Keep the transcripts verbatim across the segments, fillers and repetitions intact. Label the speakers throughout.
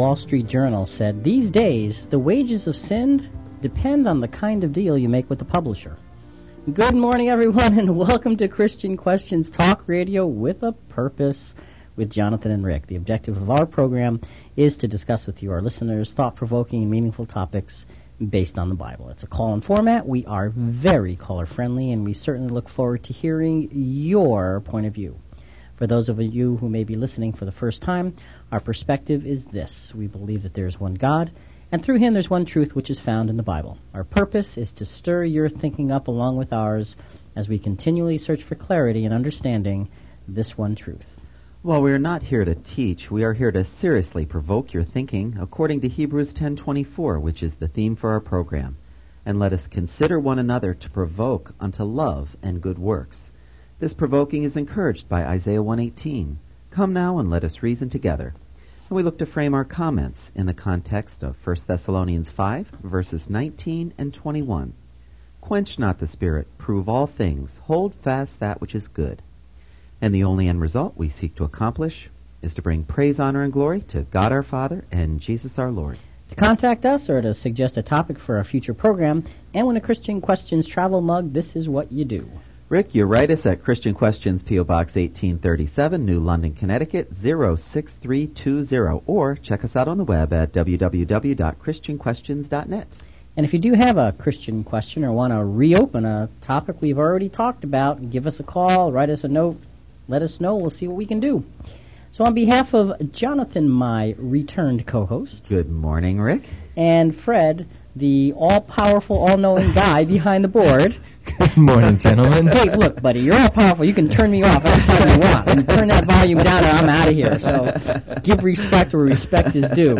Speaker 1: Wall Street Journal said, "These days, the wages of sin depend on the kind of deal you make with the publisher." Good morning, everyone, and welcome to Christian Questions Talk Radio with a Purpose with Jonathan and Rick. The objective of our program is to discuss with you, our listeners, thought-provoking and meaningful topics based on the Bible. It's a call-in format. We are very caller-friendly, and we certainly look forward to hearing your point of view. For those of you who may be listening for the first time, our perspective is this. We believe that there is one God, and through him there's one truth which is found in the Bible. Our purpose is to stir your thinking up along with ours as we continually search for clarity and understanding this one truth.
Speaker 2: Well, we are not here to teach. We are here to seriously provoke your thinking according to Hebrews ten twenty-four, which is the theme for our program. And let us consider one another to provoke unto love and good works. This provoking is encouraged by Isaiah one eighteen. Come now and let us reason together. And we look to frame our comments in the context of First Thessalonians five, verses nineteen and twenty-one. Quench not the spirit, prove all things, hold fast that which is good. And the only end result we seek to accomplish is to bring praise, honor, and glory to God our Father and Jesus our Lord.
Speaker 1: To contact us or to suggest a topic for a future program and win a Christian Questions travel mug, this is what you do.
Speaker 2: Rick, you write us at Christian Questions, P O. Box eighteen thirty-seven, New London, Connecticut, zero six three two zero, or check us out on the web at w w w dot christian questions dot net.
Speaker 1: And if you do have a Christian question or want to reopen a topic we've already talked about, give us a call, write us a note, let us know. We'll see what we can do. So on behalf of Jonathan, my returned co-host.
Speaker 2: Good morning, Rick.
Speaker 1: And Fred, the all-powerful, all-knowing guy behind the board.
Speaker 3: Good morning, gentlemen.
Speaker 1: Hey, look, buddy, you're all powerful. You can turn me off anytime you want. And turn that volume down and I'm out of here. So give respect where respect is due.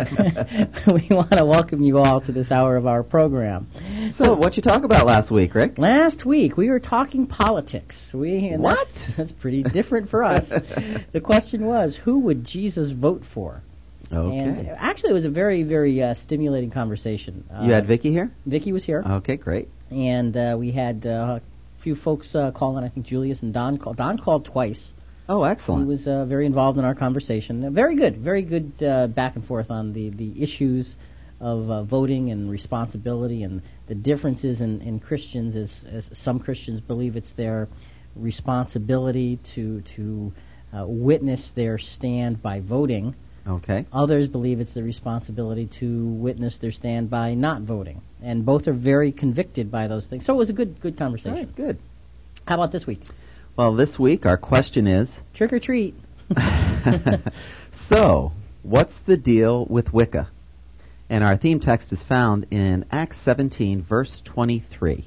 Speaker 1: We want to welcome you all to this hour of our program.
Speaker 2: So what you talk about last week, Rick?
Speaker 1: Last week we were talking politics. We and
Speaker 2: What?
Speaker 1: That's, that's pretty different for us. The question was, who would Jesus vote for?
Speaker 2: Okay.
Speaker 1: And actually, it was a very, very uh, stimulating conversation. Uh,
Speaker 2: You had Vicky here?
Speaker 1: Vicky was here.
Speaker 2: Okay, great.
Speaker 1: And uh, we had uh, a few folks uh, call in. I think Julius and Don called. Don called twice.
Speaker 2: Oh, excellent.
Speaker 1: He was uh, very involved in our conversation. Uh, very good, very good uh, back and forth on the, the issues of uh, voting and responsibility and the differences in, in Christians, as, as some Christians believe it's their responsibility to, to uh, witness their stand by voting.
Speaker 2: Okay.
Speaker 1: Others believe it's their responsibility to witness their stand by not voting. And both are very convicted by those things. So it was a good good conversation.
Speaker 2: All right, good.
Speaker 1: How about this week?
Speaker 2: Well, this week our question is...
Speaker 1: Trick or treat.
Speaker 2: So, what's the deal with Wicca? And our theme text is found in Acts seventeen, verse twenty-three.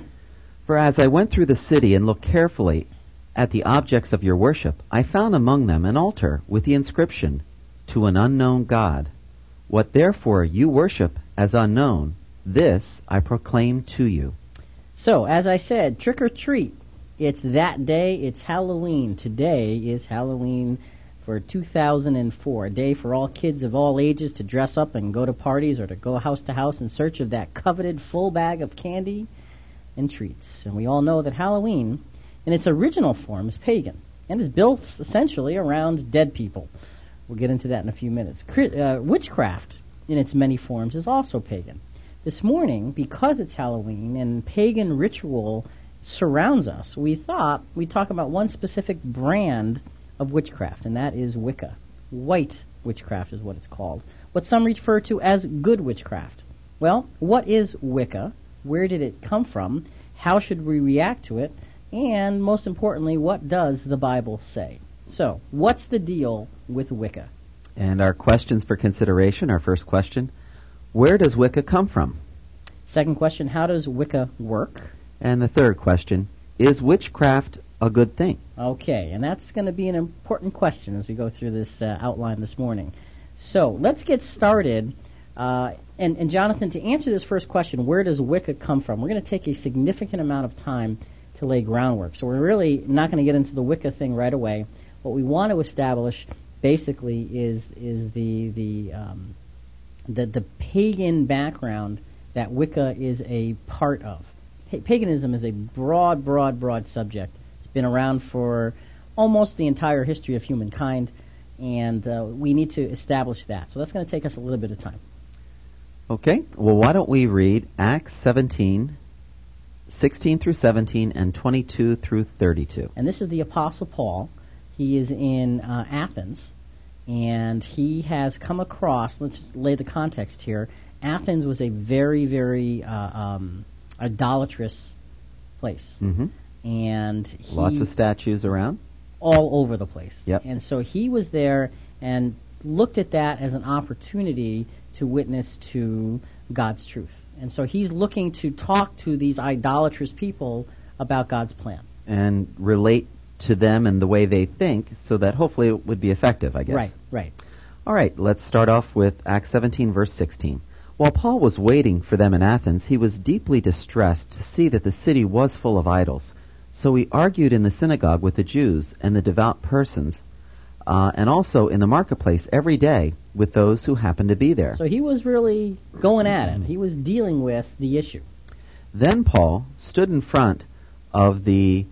Speaker 2: For as I went through the city and looked carefully at the objects of your worship, I found among them an altar with the inscription, to an unknown God. What therefore you worship as unknown, this I proclaim to you.
Speaker 1: So, as I said, trick or treat. It's that day. It's Halloween. Today is Halloween for two thousand four, a day for all kids of all ages to dress up and go to parties or to go house to house in search of that coveted full bag of candy and treats. And we all know that Halloween, in its original form, is pagan and is built essentially around dead people. We'll get into that in a few minutes. Uh, witchcraft, in its many forms, is also pagan. This morning, because it's Halloween and pagan ritual surrounds us, we thought we'd talk about one specific brand of witchcraft, and that is Wicca. White witchcraft is what it's called. What some refer to as good witchcraft. Well, what is Wicca? Where did it come from? How should we react to it? And most importantly, what does the Bible say? So, what's the deal with Wicca?
Speaker 2: And our questions for consideration, our first question, where does Wicca come from?
Speaker 1: Second question, how does Wicca work?
Speaker 2: And the third question, is witchcraft a good thing?
Speaker 1: Okay, and that's going to be an important question as we go through this uh, outline this morning. So, let's get started. Uh, and, and Jonathan, to answer this first question, where does Wicca come from? We're going to take a significant amount of time to lay groundwork. So we're really not going to get into the Wicca thing right away. What we want to establish basically is is the the um, the, the pagan background that Wicca is a part of. Pa- paganism is a broad, broad, broad subject. It's been around for almost the entire history of humankind. And uh, we need to establish that. So that's going to take us a little bit of time.
Speaker 2: Okay, well, why don't we read Acts seventeen, sixteen through seventeen, and twenty-two through thirty-two.
Speaker 1: And this is the Apostle Paul. He is in uh, Athens, and he has come across, let's just lay the context here, Athens was a very, very uh, um, idolatrous place.
Speaker 2: Mm-hmm.
Speaker 1: And he,
Speaker 2: Lots of statues around.
Speaker 1: all over the place.
Speaker 2: Yep.
Speaker 1: And so he was there and looked at that as an opportunity to witness to God's truth. And so he's looking to talk to these idolatrous people about God's plan.
Speaker 2: And relate to them and the way they think so that hopefully it would be effective, I guess.
Speaker 1: Right, right.
Speaker 2: All right, let's start off with Acts seventeen, verse sixteen. While Paul was waiting for them in Athens, he was deeply distressed to see that the city was full of idols. So he argued in the synagogue with the Jews and the devout persons, uh, and also in the marketplace every day with those who happened to be there.
Speaker 1: So he was really going at it. He was dealing with the issue.
Speaker 2: Then Paul stood in front of the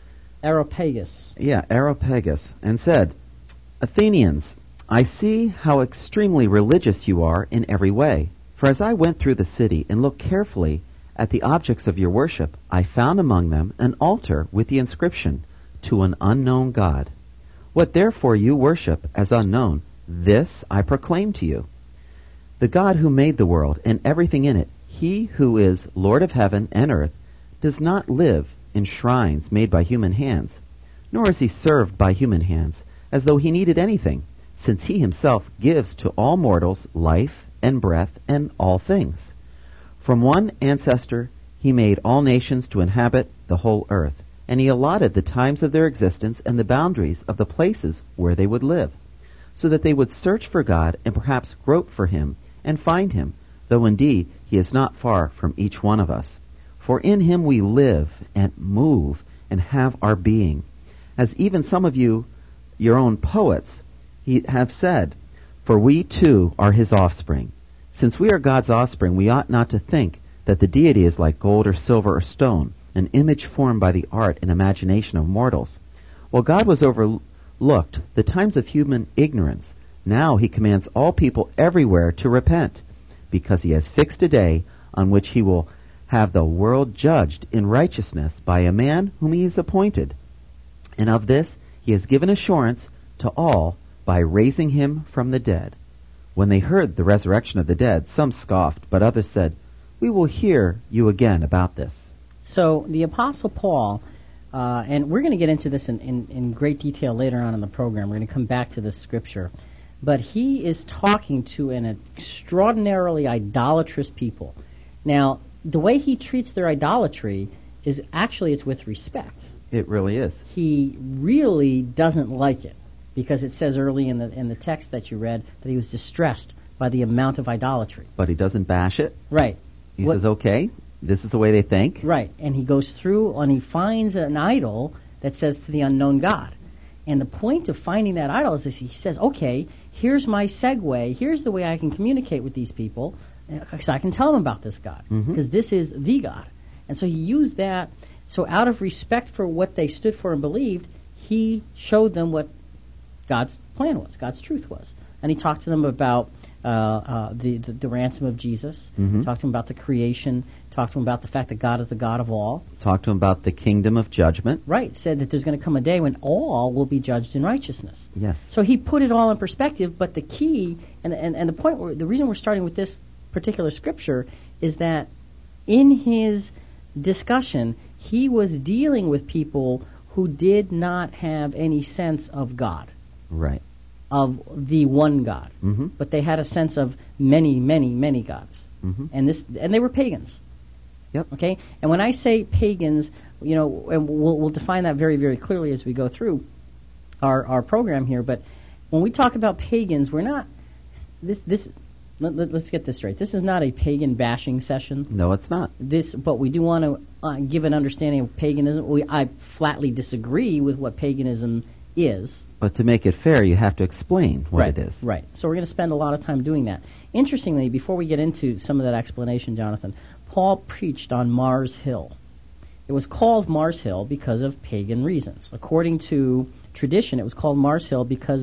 Speaker 1: Areopagus.
Speaker 2: Yeah, Areopagus, and said, Athenians, I see how extremely religious you are in every way. For as I went through the city and looked carefully at the objects of your worship, I found among them an altar with the inscription, To an unknown God. What therefore you worship as unknown, this I proclaim to you. The God who made the world and everything in it, he who is Lord of heaven and earth, does not live in shrines made by human hands, nor is he served by human hands, as though he needed anything, since he himself gives to all mortals life and breath and all things. From one ancestor he made all nations to inhabit the whole earth, and he allotted the times of their existence and the boundaries of the places where they would live, so that they would search for God and perhaps grope for him and find him, though indeed he is not far from each one of us. For in him we live and move and have our being. As even some of you, your own poets, he, have said, for we too are his offspring. Since we are God's offspring, we ought not to think that the deity is like gold or silver or stone, an image formed by the art and imagination of mortals. While God was overlooked the times of human ignorance, now he commands all people everywhere to repent, because he has fixed a day on which he will have the world judged in righteousness by a man whom he has appointed. And of this he has given assurance to all by raising him from the dead. When they heard the resurrection of the dead, some scoffed, but others said, We will hear you again about this.
Speaker 1: So the Apostle Paul, uh, and we're going to get into this in, in, in great detail later on in the program. We're going to come back to this scripture. But he is talking to an extraordinarily idolatrous people. Now, the way he treats their idolatry is actually it's with respect.
Speaker 2: It really is.
Speaker 1: He really doesn't like it, because it says early in the in the text that you read that he was distressed by the amount of idolatry.
Speaker 2: But he doesn't bash it.
Speaker 1: Right.
Speaker 2: He
Speaker 1: What-
Speaker 2: says, okay, this is the way they think.
Speaker 1: Right, and he goes through and he finds an idol that says to the unknown God. And the point of finding that idol is this, he says, okay, here's my segue, here's the way I can communicate with these people, because I can tell them about this God, because
Speaker 2: Mhm.
Speaker 1: this is the God. And so he used that, so out of respect for what they stood for and believed, he showed them what God's plan was, God's truth was. And he talked to them about uh, uh, the, the the ransom of Jesus,
Speaker 2: Mhm.
Speaker 1: talked to them about the creation, talked to them about the fact that God is the God of all.
Speaker 2: Talk to him about the kingdom of judgment.
Speaker 1: Right, said that there's going to come a day when all will be judged in righteousness.
Speaker 2: Yes.
Speaker 1: So he put it all in perspective, but the key, and, and, and the point, where, the reason we're starting with this particular scripture is that in his discussion, he was dealing with people who did not have any sense of God,
Speaker 2: Right.
Speaker 1: of the one God,
Speaker 2: Mm-hmm.
Speaker 1: but they had a sense of many, many, many gods,
Speaker 2: Mm-hmm.
Speaker 1: and this, and they were pagans.
Speaker 2: Yep.
Speaker 1: Okay, and when I say pagans, you know, and we'll, we'll define that very, very clearly as we go through our our program here. But when we talk about pagans, we're not this this. Let, let, let's get this straight. This is not a pagan bashing session.
Speaker 2: No, it's not.
Speaker 1: This, but we do want to uh, give an understanding of paganism. We, I flatly disagree with what paganism is.
Speaker 2: But to make it fair, you have to explain what
Speaker 1: right,
Speaker 2: it is.
Speaker 1: Right. So we're going to spend a lot of time doing that. Interestingly, before we get into some of that explanation, Jonathan, Paul preached on Mars Hill. It was called Mars Hill because of pagan reasons. According to tradition, it was called Mars Hill because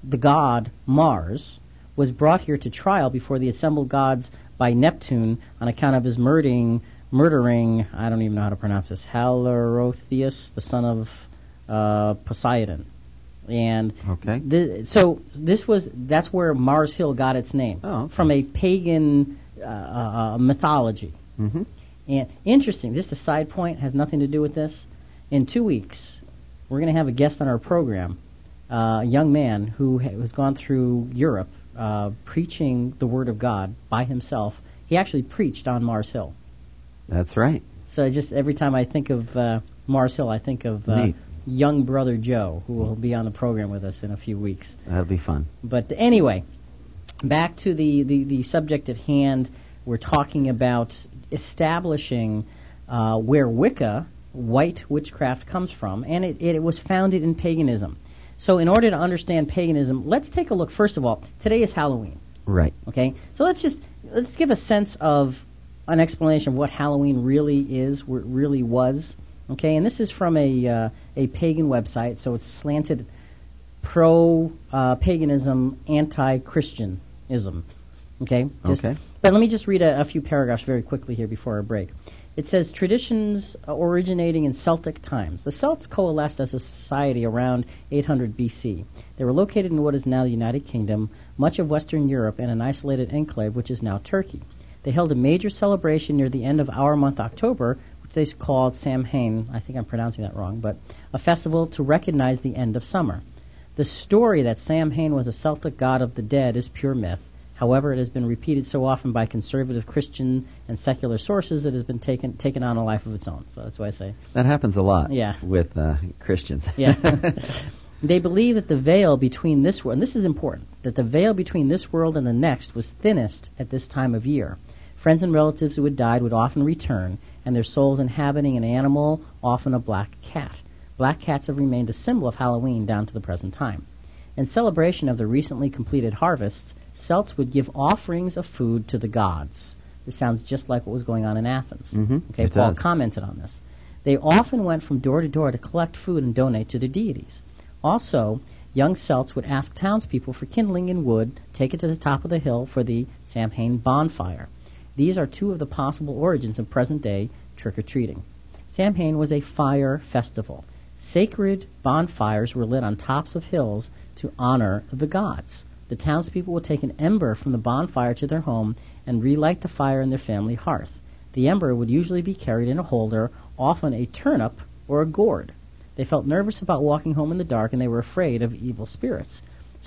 Speaker 1: the god Mars, was brought here to trial before the assembled gods by Neptune on account of his murdering, murdering, I don't even know how to pronounce this, Halorotheus, the son of uh, Poseidon. And
Speaker 2: okay.
Speaker 1: th- so this was, that's where Mars Hill got its name,
Speaker 2: oh, okay.
Speaker 1: from a pagan uh, uh, mythology.
Speaker 2: Mm-hmm.
Speaker 1: And interesting, just a side point, has nothing to do with this. In two weeks, we're going to have a guest on our program, uh, a young man who ha- has gone through Europe uh, preaching the Word of God by himself. He actually preached on Mars Hill.
Speaker 2: That's right.
Speaker 1: So just every time I think of uh, Mars Hill, I think of uh, young brother Joe, who will be on the program with us in a few weeks.
Speaker 2: That'll be fun.
Speaker 1: But anyway, back to the, the, the subject at hand. We're talking about establishing uh, where Wicca, white witchcraft, comes from, and it, it was founded in paganism. So in order to understand paganism, let's take a look. First of all, today is Halloween.
Speaker 2: Right.
Speaker 1: Okay? So let's just let's give a sense of an explanation of what Halloween really is, what it really was. Okay? And this is from a uh, a pagan website, so it's slanted pro uh, paganism, anti-Christianism. Okay? Just,
Speaker 2: okay.
Speaker 1: But let me just read a, a few paragraphs very quickly here before our break. It says, traditions originating in Celtic times. The Celts coalesced as a society around eight hundred B C. They were located in what is now the United Kingdom, much of Western Europe, and an isolated enclave which is now Turkey. They held a major celebration near the end of our month October, which they called Samhain. I think I'm pronouncing that wrong, but a festival to recognize the end of summer. The story that Samhain was a Celtic god of the dead is pure myth. However, it has been repeated so often by conservative Christian and secular sources that it has been taken taken on a life of its own. So that's why I say
Speaker 2: that happens a lot.
Speaker 1: Yeah.
Speaker 2: With uh, Christians.
Speaker 1: Yeah. They believe that the veil between this world, and this is important, that the veil between this world and the next was thinnest at this time of year. Friends and relatives who had died would often return, and their souls inhabiting an animal, often a black cat. Black cats have remained a symbol of Halloween down to the present time. In celebration of the recently completed harvests, Celts would give offerings of food to the gods. This sounds just like what was going on in Athens.
Speaker 2: Mm-hmm.
Speaker 1: Okay,
Speaker 2: it
Speaker 1: Paul
Speaker 2: does.
Speaker 1: commented on this. They often went from door to door to collect food and donate to their deities. Also, young Celts would ask townspeople for kindling and wood, take it to the top of the hill for the Samhain bonfire. These are two of the possible origins of present-day trick-or-treating. Samhain was a fire festival. Sacred bonfires were lit on tops of hills to honor the gods. The townspeople would take an ember from the bonfire to their home and relight the fire in their family hearth. The ember would usually be carried in a holder, often a turnip or a gourd. They felt nervous about walking home in the dark, and they were afraid of evil spirits.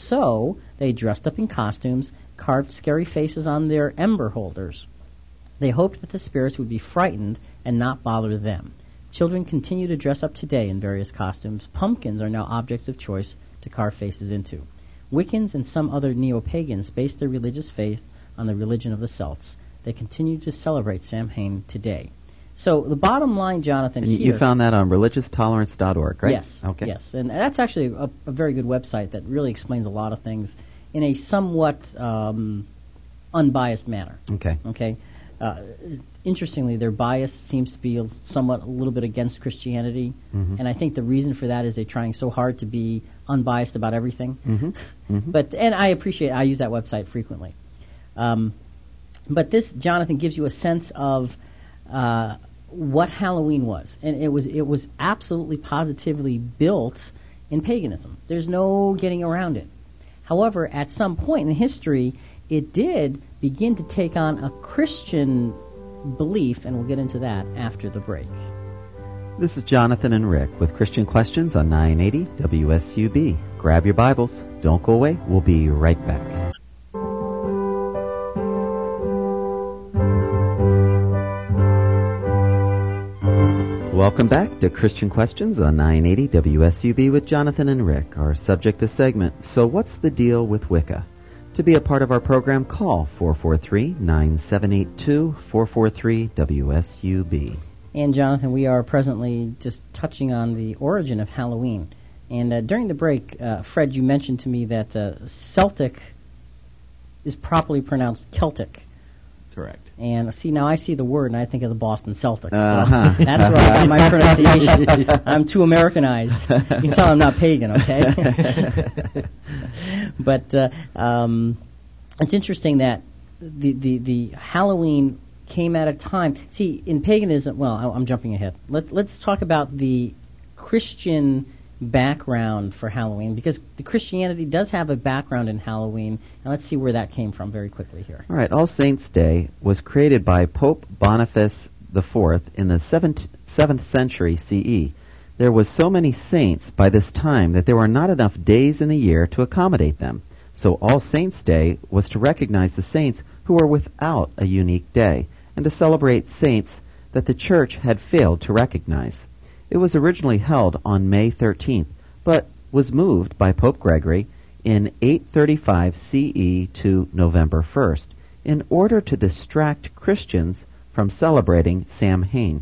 Speaker 1: So they dressed up in costumes, carved scary faces on their ember holders. They hoped that the spirits would be frightened and not bother them. Children continue to dress up today in various costumes. Pumpkins are now objects of choice to carve faces into. Wiccans and some other neo-pagans based their religious faith on the religion of the Celts. They continue to celebrate Samhain today. So the bottom line, Jonathan,
Speaker 2: and
Speaker 1: here...
Speaker 2: You found that on religious tolerance dot org, right?
Speaker 1: Yes.
Speaker 2: Okay.
Speaker 1: Yes, and that's actually a, a very good website that really explains a lot of things in a somewhat um, unbiased manner.
Speaker 2: Okay.
Speaker 1: Okay. Uh, interestingly, their bias seems to be somewhat a little bit against Christianity,
Speaker 2: mm-hmm.
Speaker 1: and I think the reason for that is they're trying so hard to be unbiased about everything.
Speaker 2: Mm-hmm. Mm-hmm.
Speaker 1: But and I appreciate I use that website frequently. Um, but this, Jonathan, gives you a sense of uh, what Halloween was, and it was it was absolutely positively built in paganism. There's no getting around it. However, at some point in history, it did begin to take on a Christian belief, and we'll get into that after the break.
Speaker 2: This is Jonathan and Rick with Christian Questions on nine eighty W S U B. Grab your Bibles. Don't go away. We'll be right back. Welcome back to Christian Questions on nine eighty W S U B with Jonathan and Rick. Our subject this segment, so what's the deal with Wicca? To be a part of our program, call four four three, nine seven eight two, four four three W S U B.
Speaker 1: And Jonathan, we are presently just touching on the origin of Halloween. And uh, during the break, uh, Fred, you mentioned to me that uh, Celtic is properly pronounced Celtic.
Speaker 2: Correct.
Speaker 1: And see, now I see the word and I think of the Boston Celtics.
Speaker 2: Uh-huh.
Speaker 1: So that's where I got my pronunciation. I'm too Americanized. You can tell I'm not pagan, okay? But uh, um, it's interesting that the, the, the Halloween came at a time. See, in paganism, well, I, I'm jumping ahead. Let, let's talk about the Christian background for Halloween, because the Christianity does have a background in Halloween, and let's see where that came from very quickly here.
Speaker 2: All right, All Saints' Day was created by Pope Boniface the Fourth in the seventh, seventh century C E. There was so many saints by this time that there were not enough days in the year to accommodate them. So All Saints' Day was to recognize the saints who were without a unique day, and to celebrate saints that the Church had failed to recognize. It was originally held on May thirteenth, but was moved by Pope Gregory in eight thirty-five C E to November first in order to distract Christians from celebrating Samhain.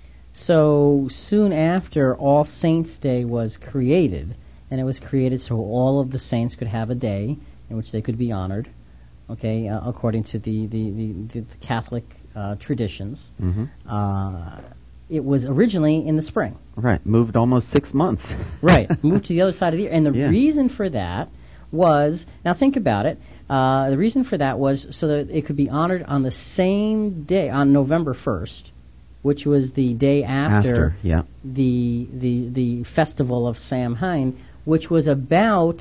Speaker 1: So soon after All Saints' Day was created, and it was created so all of the saints could have a day in which they could be honored, okay, uh, according to the, the, the, the Catholic uh, traditions.
Speaker 2: Mm-hmm.
Speaker 1: Uh, it was originally in the spring.
Speaker 2: Right, moved almost six months.
Speaker 1: Right, moved to the other side of the year. And the
Speaker 2: Yeah.
Speaker 1: reason for that was, now think about it, uh, the reason for that was so that it could be honored on the same day, on November first, which was the day after,
Speaker 2: After, yeah.
Speaker 1: the, the, the festival of Samhain, which was about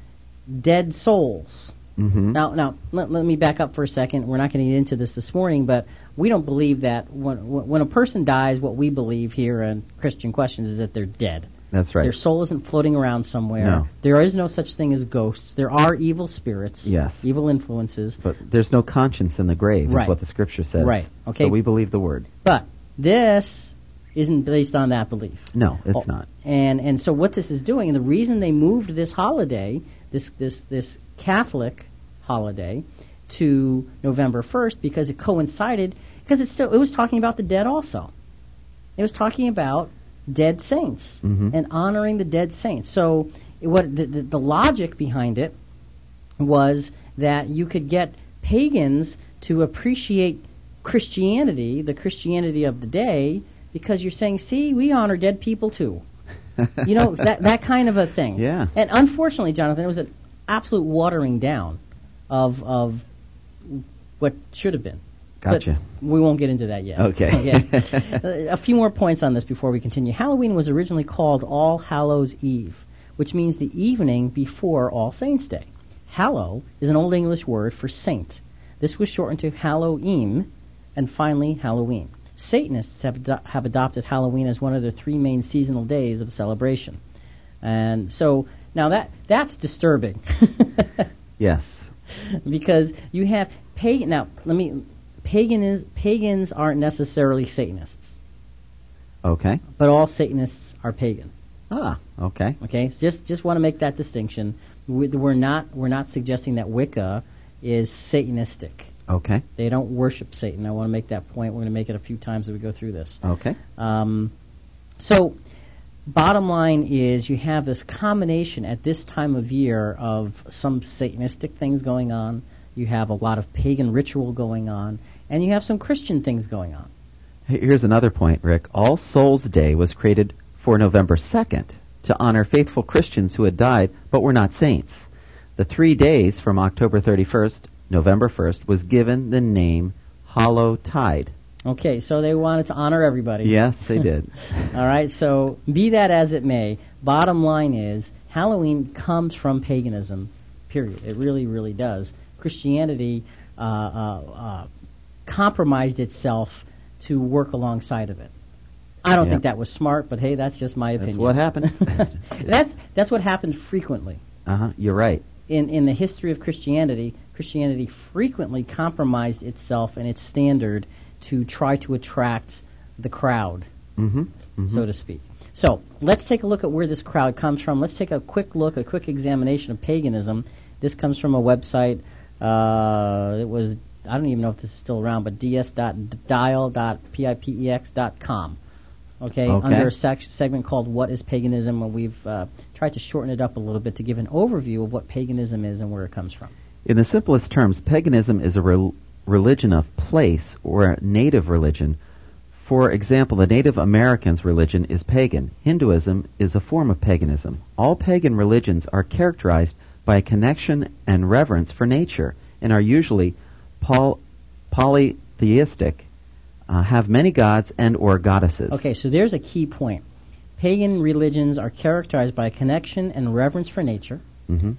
Speaker 1: dead souls.
Speaker 2: Mm-hmm.
Speaker 1: Now, now let, let me back up for a second. We're not going to get into this this morning, but we don't believe that when when a person dies, what we believe here in Christian Questions is that they're dead.
Speaker 2: That's right.
Speaker 1: Their soul isn't floating around somewhere.
Speaker 2: No.
Speaker 1: There is no such thing as ghosts. There are evil spirits,
Speaker 2: Yes.
Speaker 1: evil influences.
Speaker 2: But there's no conscience in the grave,
Speaker 1: Right.
Speaker 2: is what the Scripture says.
Speaker 1: Right, okay.
Speaker 2: So we believe the Word.
Speaker 1: But this isn't based on that belief.
Speaker 2: No, it's
Speaker 1: Oh,
Speaker 2: not.
Speaker 1: And and so what this is doing, and the reason they moved this holiday, this this this Catholic holiday, to November first, because it coincided, because it still it was talking about the dead also. It was talking about dead saints
Speaker 2: Mhm.
Speaker 1: and honoring the dead saints. So it, what the, the the logic behind it was that you could get pagans to appreciate Christianity, the Christianity of the day, because you're saying, see, we honor dead people too. You know, that that kind of a thing.
Speaker 2: Yeah.
Speaker 1: And unfortunately, Jonathan, it was an absolute watering down of of what should have been.
Speaker 2: Gotcha.
Speaker 1: But we won't get into that yet.
Speaker 2: Okay.
Speaker 1: Okay. A few more points on this before we continue. Halloween was originally called All Hallows Eve, which means the evening before All Saints' Day. Hallow is an Old English word for saint. This was shortened to Halloween, and finally Halloween. Satanists have, ado- have adopted Halloween as one of their three main seasonal days of celebration. And so, now that that's disturbing.
Speaker 2: Yes.
Speaker 1: Because you have pagan. Now, let me. Pagan is, pagans aren't necessarily Satanists,
Speaker 2: Okay.
Speaker 1: but all Satanists are pagan.
Speaker 2: Ah, okay.
Speaker 1: Okay, so just just want to make that distinction. We, we're not we're not suggesting that Wicca is Satanistic.
Speaker 2: Okay.
Speaker 1: They don't worship Satan. I want to make that point. We're going to make it a few times as we go through this.
Speaker 2: Okay.
Speaker 1: Um, so, bottom line is you have this combination at this time of year of some Satanistic things going on. You have a lot of pagan ritual going on, and you have some Christian things going on.
Speaker 2: Hey, here's another point, Rick. All Souls Day was created for November second to honor faithful Christians who had died but were not saints. The three days from October thirty-first, November first, was given the name Hallowtide.
Speaker 1: Okay, so they wanted to honor everybody.
Speaker 2: Yes, they did.
Speaker 1: All right, so be that as it may, bottom line is Halloween comes from paganism, period. It really, really does. Christianity uh, uh, uh, compromised itself to work alongside of it. I don't
Speaker 2: Yep.
Speaker 1: think that was smart, but hey, that's just my opinion.
Speaker 2: That's what happened.
Speaker 1: that's that's what happened frequently.
Speaker 2: Uh-huh, you're right.
Speaker 1: In in the history of Christianity, Christianity frequently compromised itself and its standard to try to attract the crowd,
Speaker 2: Mm-hmm. mm-hmm.
Speaker 1: so to speak. So let's take a look at where this crowd comes from. Let's take a quick look, a quick examination of paganism. This comes from a website. Uh, it was, I don't even know if this is still around, but d s dot dial dot pipex dot com. Okay,
Speaker 2: Okay.
Speaker 1: under a sec- segment called What is Paganism? And we've uh, tried to shorten it up a little bit to give an overview of what paganism is and where it comes from.
Speaker 2: In the simplest terms, paganism is a rel- religion of place or a native religion. For example, the Native Americans' religion is pagan. Hinduism is a form of paganism. All pagan religions are characterized by a connection and reverence for nature and are usually poly- polytheistic, uh, have many gods and or goddesses.
Speaker 1: Okay, so there's a key point. Pagan religions are characterized by a connection and reverence for nature
Speaker 2: Mm-hmm.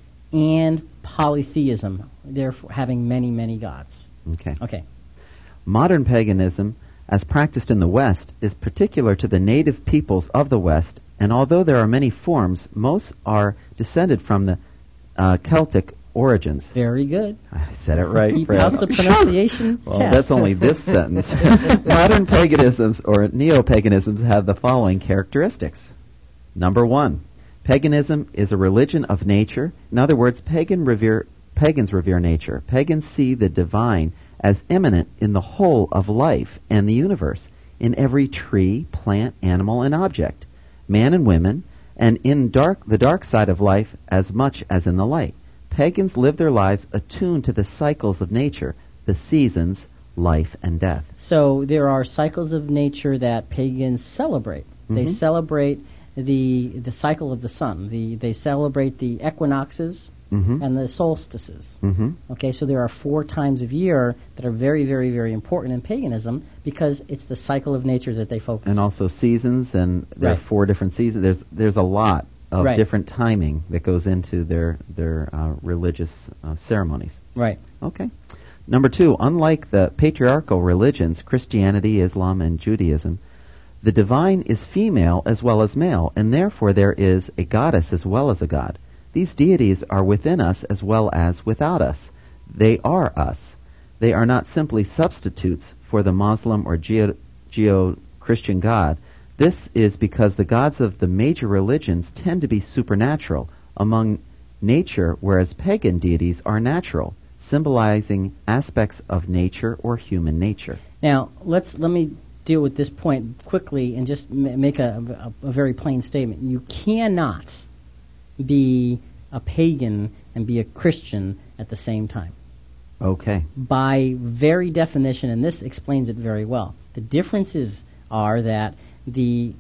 Speaker 1: and polytheism, therefore having many, many gods.
Speaker 2: Okay.
Speaker 1: Okay.
Speaker 2: Modern paganism, as practiced in the West, is particular to the native peoples of the West, and although there are many forms, most are descended from the uh, Celtic origins.
Speaker 1: Very good.
Speaker 2: I said it right,
Speaker 1: He
Speaker 2: Fred.
Speaker 1: passed the pronunciation
Speaker 2: Well,
Speaker 1: test.
Speaker 2: that's only this sentence. Modern paganisms or neo-paganisms have the following characteristics. Number one, paganism is a religion of nature. In other words, pagan revere, pagans revere nature. Pagans see the divine as immanent in the whole of life and the universe, in every tree, plant, animal, and object, man and women, and in dark the dark side of life as much as in the light. Pagans live their lives attuned to the cycles of nature, the seasons, life, and death.
Speaker 1: So there are cycles of nature that pagans celebrate. They
Speaker 2: Mhm.
Speaker 1: celebrate the the cycle of the sun. The they celebrate the equinoxes
Speaker 2: Mm-hmm.
Speaker 1: and the solstices.
Speaker 2: Mm-hmm.
Speaker 1: Okay, so there are four times of year that are very, very, very important in paganism because it's the cycle of nature that they focus
Speaker 2: And
Speaker 1: on.
Speaker 2: also seasons, and there
Speaker 1: Right.
Speaker 2: are four different seasons. There's there's a lot of
Speaker 1: Right.
Speaker 2: different timing that goes into their their uh, religious uh, ceremonies.
Speaker 1: Right.
Speaker 2: Okay. Number two, unlike the patriarchal religions, Christianity, Islam, and Judaism, the divine is female as well as male, and therefore there is a goddess as well as a god. These deities are within us as well as without us. They are us. They are not simply substitutes for the Muslim or Geo- Geo-Christian God. This is because the gods of the major religions tend to be supernatural among nature, whereas pagan deities are natural, symbolizing aspects of nature or human nature.
Speaker 1: Now, let's let me deal with this point quickly and just m- make a, a, a very plain statement. You cannot be a pagan and be a Christian at the same time.
Speaker 2: Okay.
Speaker 1: By very definition, and this explains it very well, the differences are that the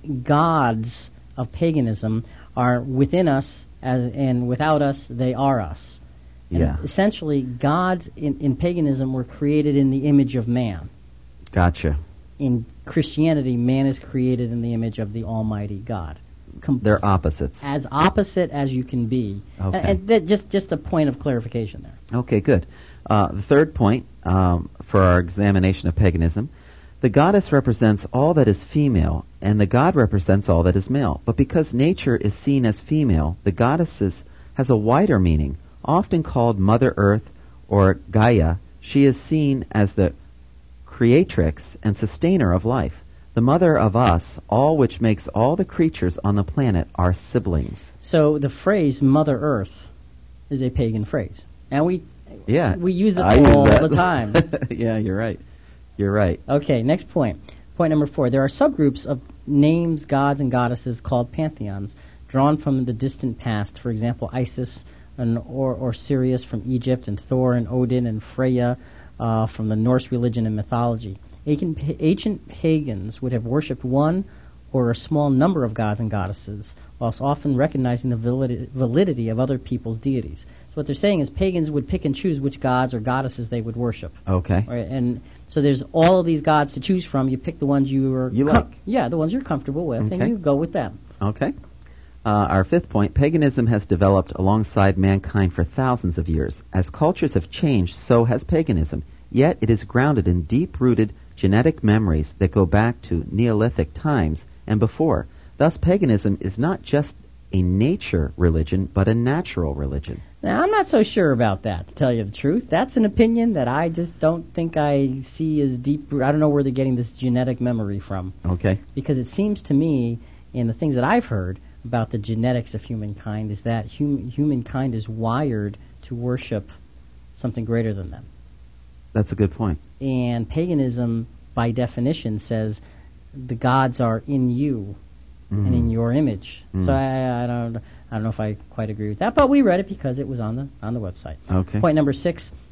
Speaker 1: gods of paganism are within us, as and without us, they are us. And
Speaker 2: Yeah.
Speaker 1: essentially, gods in, in paganism were created in the image of man.
Speaker 2: Gotcha.
Speaker 1: In Christianity, man is created in the image of the Almighty God. Com-
Speaker 2: They're opposites.
Speaker 1: as opposite as you can be.
Speaker 2: Okay.
Speaker 1: And, and that just just a point of clarification there.
Speaker 2: Okay, good. Uh, the third point um, for our examination of paganism, the goddess represents all that is female, and the god represents all that is male. But because nature is seen as female, the goddess has a wider meaning. Often called Mother Earth or Gaia, she is seen as the creatrix and sustainer of life, the mother of us, all which makes all the creatures on the planet our siblings.
Speaker 1: So the phrase Mother Earth is a pagan phrase. And we
Speaker 2: Yeah,
Speaker 1: we use it
Speaker 2: I use
Speaker 1: all
Speaker 2: that.
Speaker 1: the time.
Speaker 2: Yeah, you're right. You're right.
Speaker 1: Okay, next point. Point number four. There are subgroups of names, gods, and goddesses called pantheons, drawn from the distant past. For example, Isis and or, or Sirius from Egypt, and Thor and Odin and Freya uh, from the Norse religion and mythology. Ancient, ancient pagans would have worshipped one or a small number of gods and goddesses, whilst often recognizing the validity, validity of other people's deities. So what they're saying is pagans would pick and choose which gods or goddesses they would worship.
Speaker 2: Okay.
Speaker 1: Right, and so there's all of these gods to choose from. You pick the ones you are
Speaker 2: You
Speaker 1: com-
Speaker 2: like.
Speaker 1: yeah, the ones you're comfortable with,
Speaker 2: Okay.
Speaker 1: and you go with them.
Speaker 2: Okay. Uh, our fifth point, paganism has developed alongside mankind for thousands of years. As cultures have changed, so has paganism. Yet it is grounded in deep-rooted genetic memories that go back to Neolithic times and before. Thus, paganism is not just a nature religion, but a natural religion.
Speaker 1: Now, I'm not so sure about that, to tell you the truth. That's an opinion that I just don't think I see as deep. I don't know where they're getting this genetic memory from.
Speaker 2: Okay.
Speaker 1: Because it seems to me, in the things that I've heard about the genetics of humankind, is that hum- humankind is wired to worship something greater than them.
Speaker 2: That's a good point.
Speaker 1: And paganism, by definition, says the gods are in you
Speaker 2: Mhm.
Speaker 1: and in your image.
Speaker 2: Mm.
Speaker 1: So I, I don't, I don't know if I quite agree with that, but we read it because it was on the on the website.
Speaker 2: Okay.
Speaker 1: Point number six: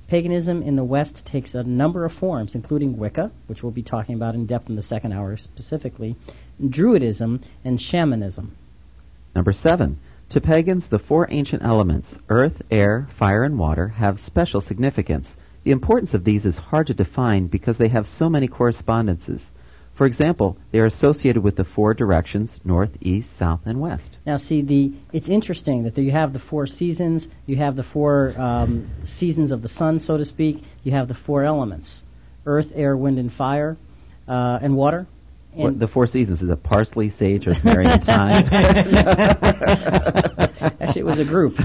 Speaker 1: Paganism in the West takes a number of forms, including Wicca, which we'll be talking about in depth in the second hour specifically, Druidism, and shamanism.
Speaker 2: Number seven. To pagans, the four ancient elements, earth, air, fire, and water, have special significance. The importance of these is hard to define because they have so many correspondences. For example, they are associated with the four directions, north, east, south, and west.
Speaker 1: Now, see, the it's interesting that you have the four seasons, you have the four um, seasons of the sun, so to speak, you have the four elements, earth, air, wind, and fire, uh, and water. And
Speaker 2: what, the four seasons, is it parsley, sage, rosemary, and thyme?
Speaker 1: Actually, it was a group.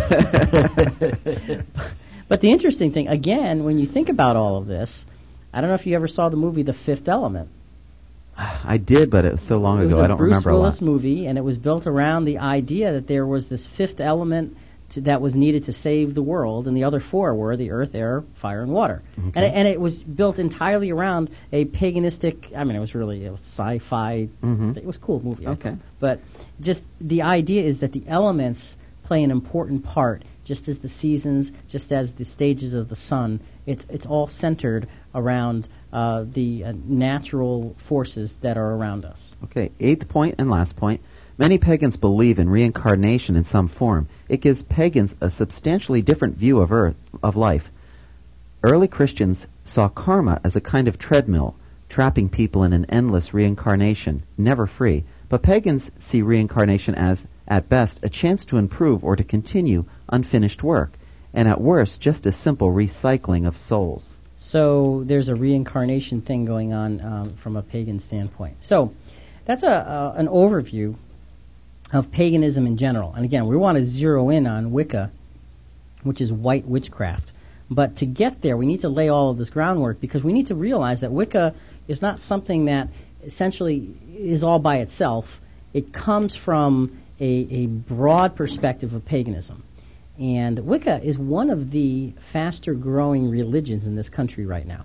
Speaker 1: But the interesting thing, again, when you think about all of this, I don't know if you ever saw the movie The Fifth Element.
Speaker 2: I did, but it was so long
Speaker 1: it was
Speaker 2: ago,
Speaker 1: a
Speaker 2: I don't
Speaker 1: Bruce
Speaker 2: remember
Speaker 1: Willis
Speaker 2: a lot.
Speaker 1: movie, and it was built around the idea that there was this fifth element to, that was needed to save the world, and the other four were the earth, air, fire, and water.
Speaker 2: Okay.
Speaker 1: And, it, and it was built entirely around a paganistic, I mean, it was really it was sci-fi.
Speaker 2: Mm-hmm.
Speaker 1: It was a cool movie. I
Speaker 2: Okay.
Speaker 1: thought. But just the idea is that the elements play an important part, just as the seasons, just as the stages of the sun. It's it's all centered around uh, the uh, natural forces that are around us.
Speaker 2: Okay, eighth point and last point. Many pagans believe in reincarnation in some form. It gives pagans a substantially different view of earth, of life. Early Christians saw karma as a kind of treadmill, trapping people in an endless reincarnation, never free. But pagans see reincarnation as, at best, a chance to improve or to continue unfinished work, and at worst, just a simple recycling of souls.
Speaker 1: So there's a reincarnation thing going on um, from a pagan standpoint. So that's a uh, an overview of paganism in general. And again, we want to zero in on Wicca, which is white witchcraft. But to get there, we need to lay all of this groundwork because we need to realize that Wicca is not something that essentially is all by itself. It comes from a, a broad perspective of paganism. And Wicca is one of the faster growing religions in this country right now.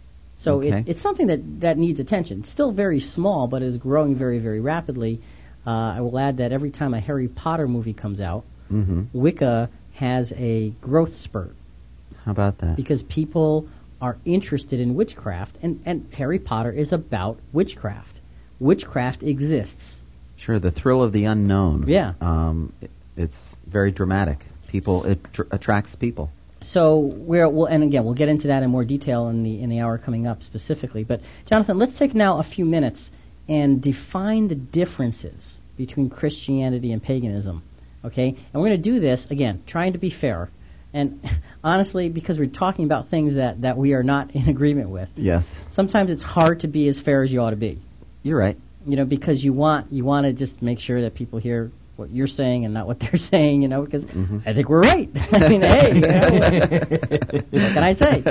Speaker 1: So
Speaker 2: Okay.
Speaker 1: it, it's something that, that needs attention. It's still very small, but is growing very, very rapidly. Uh, I will add that every time a Harry Potter movie comes out,
Speaker 2: Mm-hmm.
Speaker 1: Wicca has a growth spurt
Speaker 2: How about that?
Speaker 1: because people are interested in witchcraft, and, and Harry Potter is about witchcraft. Witchcraft exists.
Speaker 2: Sure, the thrill of the unknown.
Speaker 1: Yeah.
Speaker 2: Um, it, it's very dramatic. People, it tr- attracts people.
Speaker 1: So we're well, and again, we'll get into that in more detail in the in the hour coming up specifically. But Jonathan, let's take now a few minutes and define the differences between Christianity and paganism. Okay, and we're going to do this again, trying to be fair, and honestly, because we're talking about things that, that we are not in agreement with.
Speaker 2: Yes.
Speaker 1: Sometimes it's hard to be as fair as you ought to be.
Speaker 2: You're right.
Speaker 1: You know, because you want you want to just make sure that people hear what you're saying and not what they're saying, you know, because
Speaker 2: Mm-hmm.
Speaker 1: I think we're right. I mean, hey, you know, what can I say?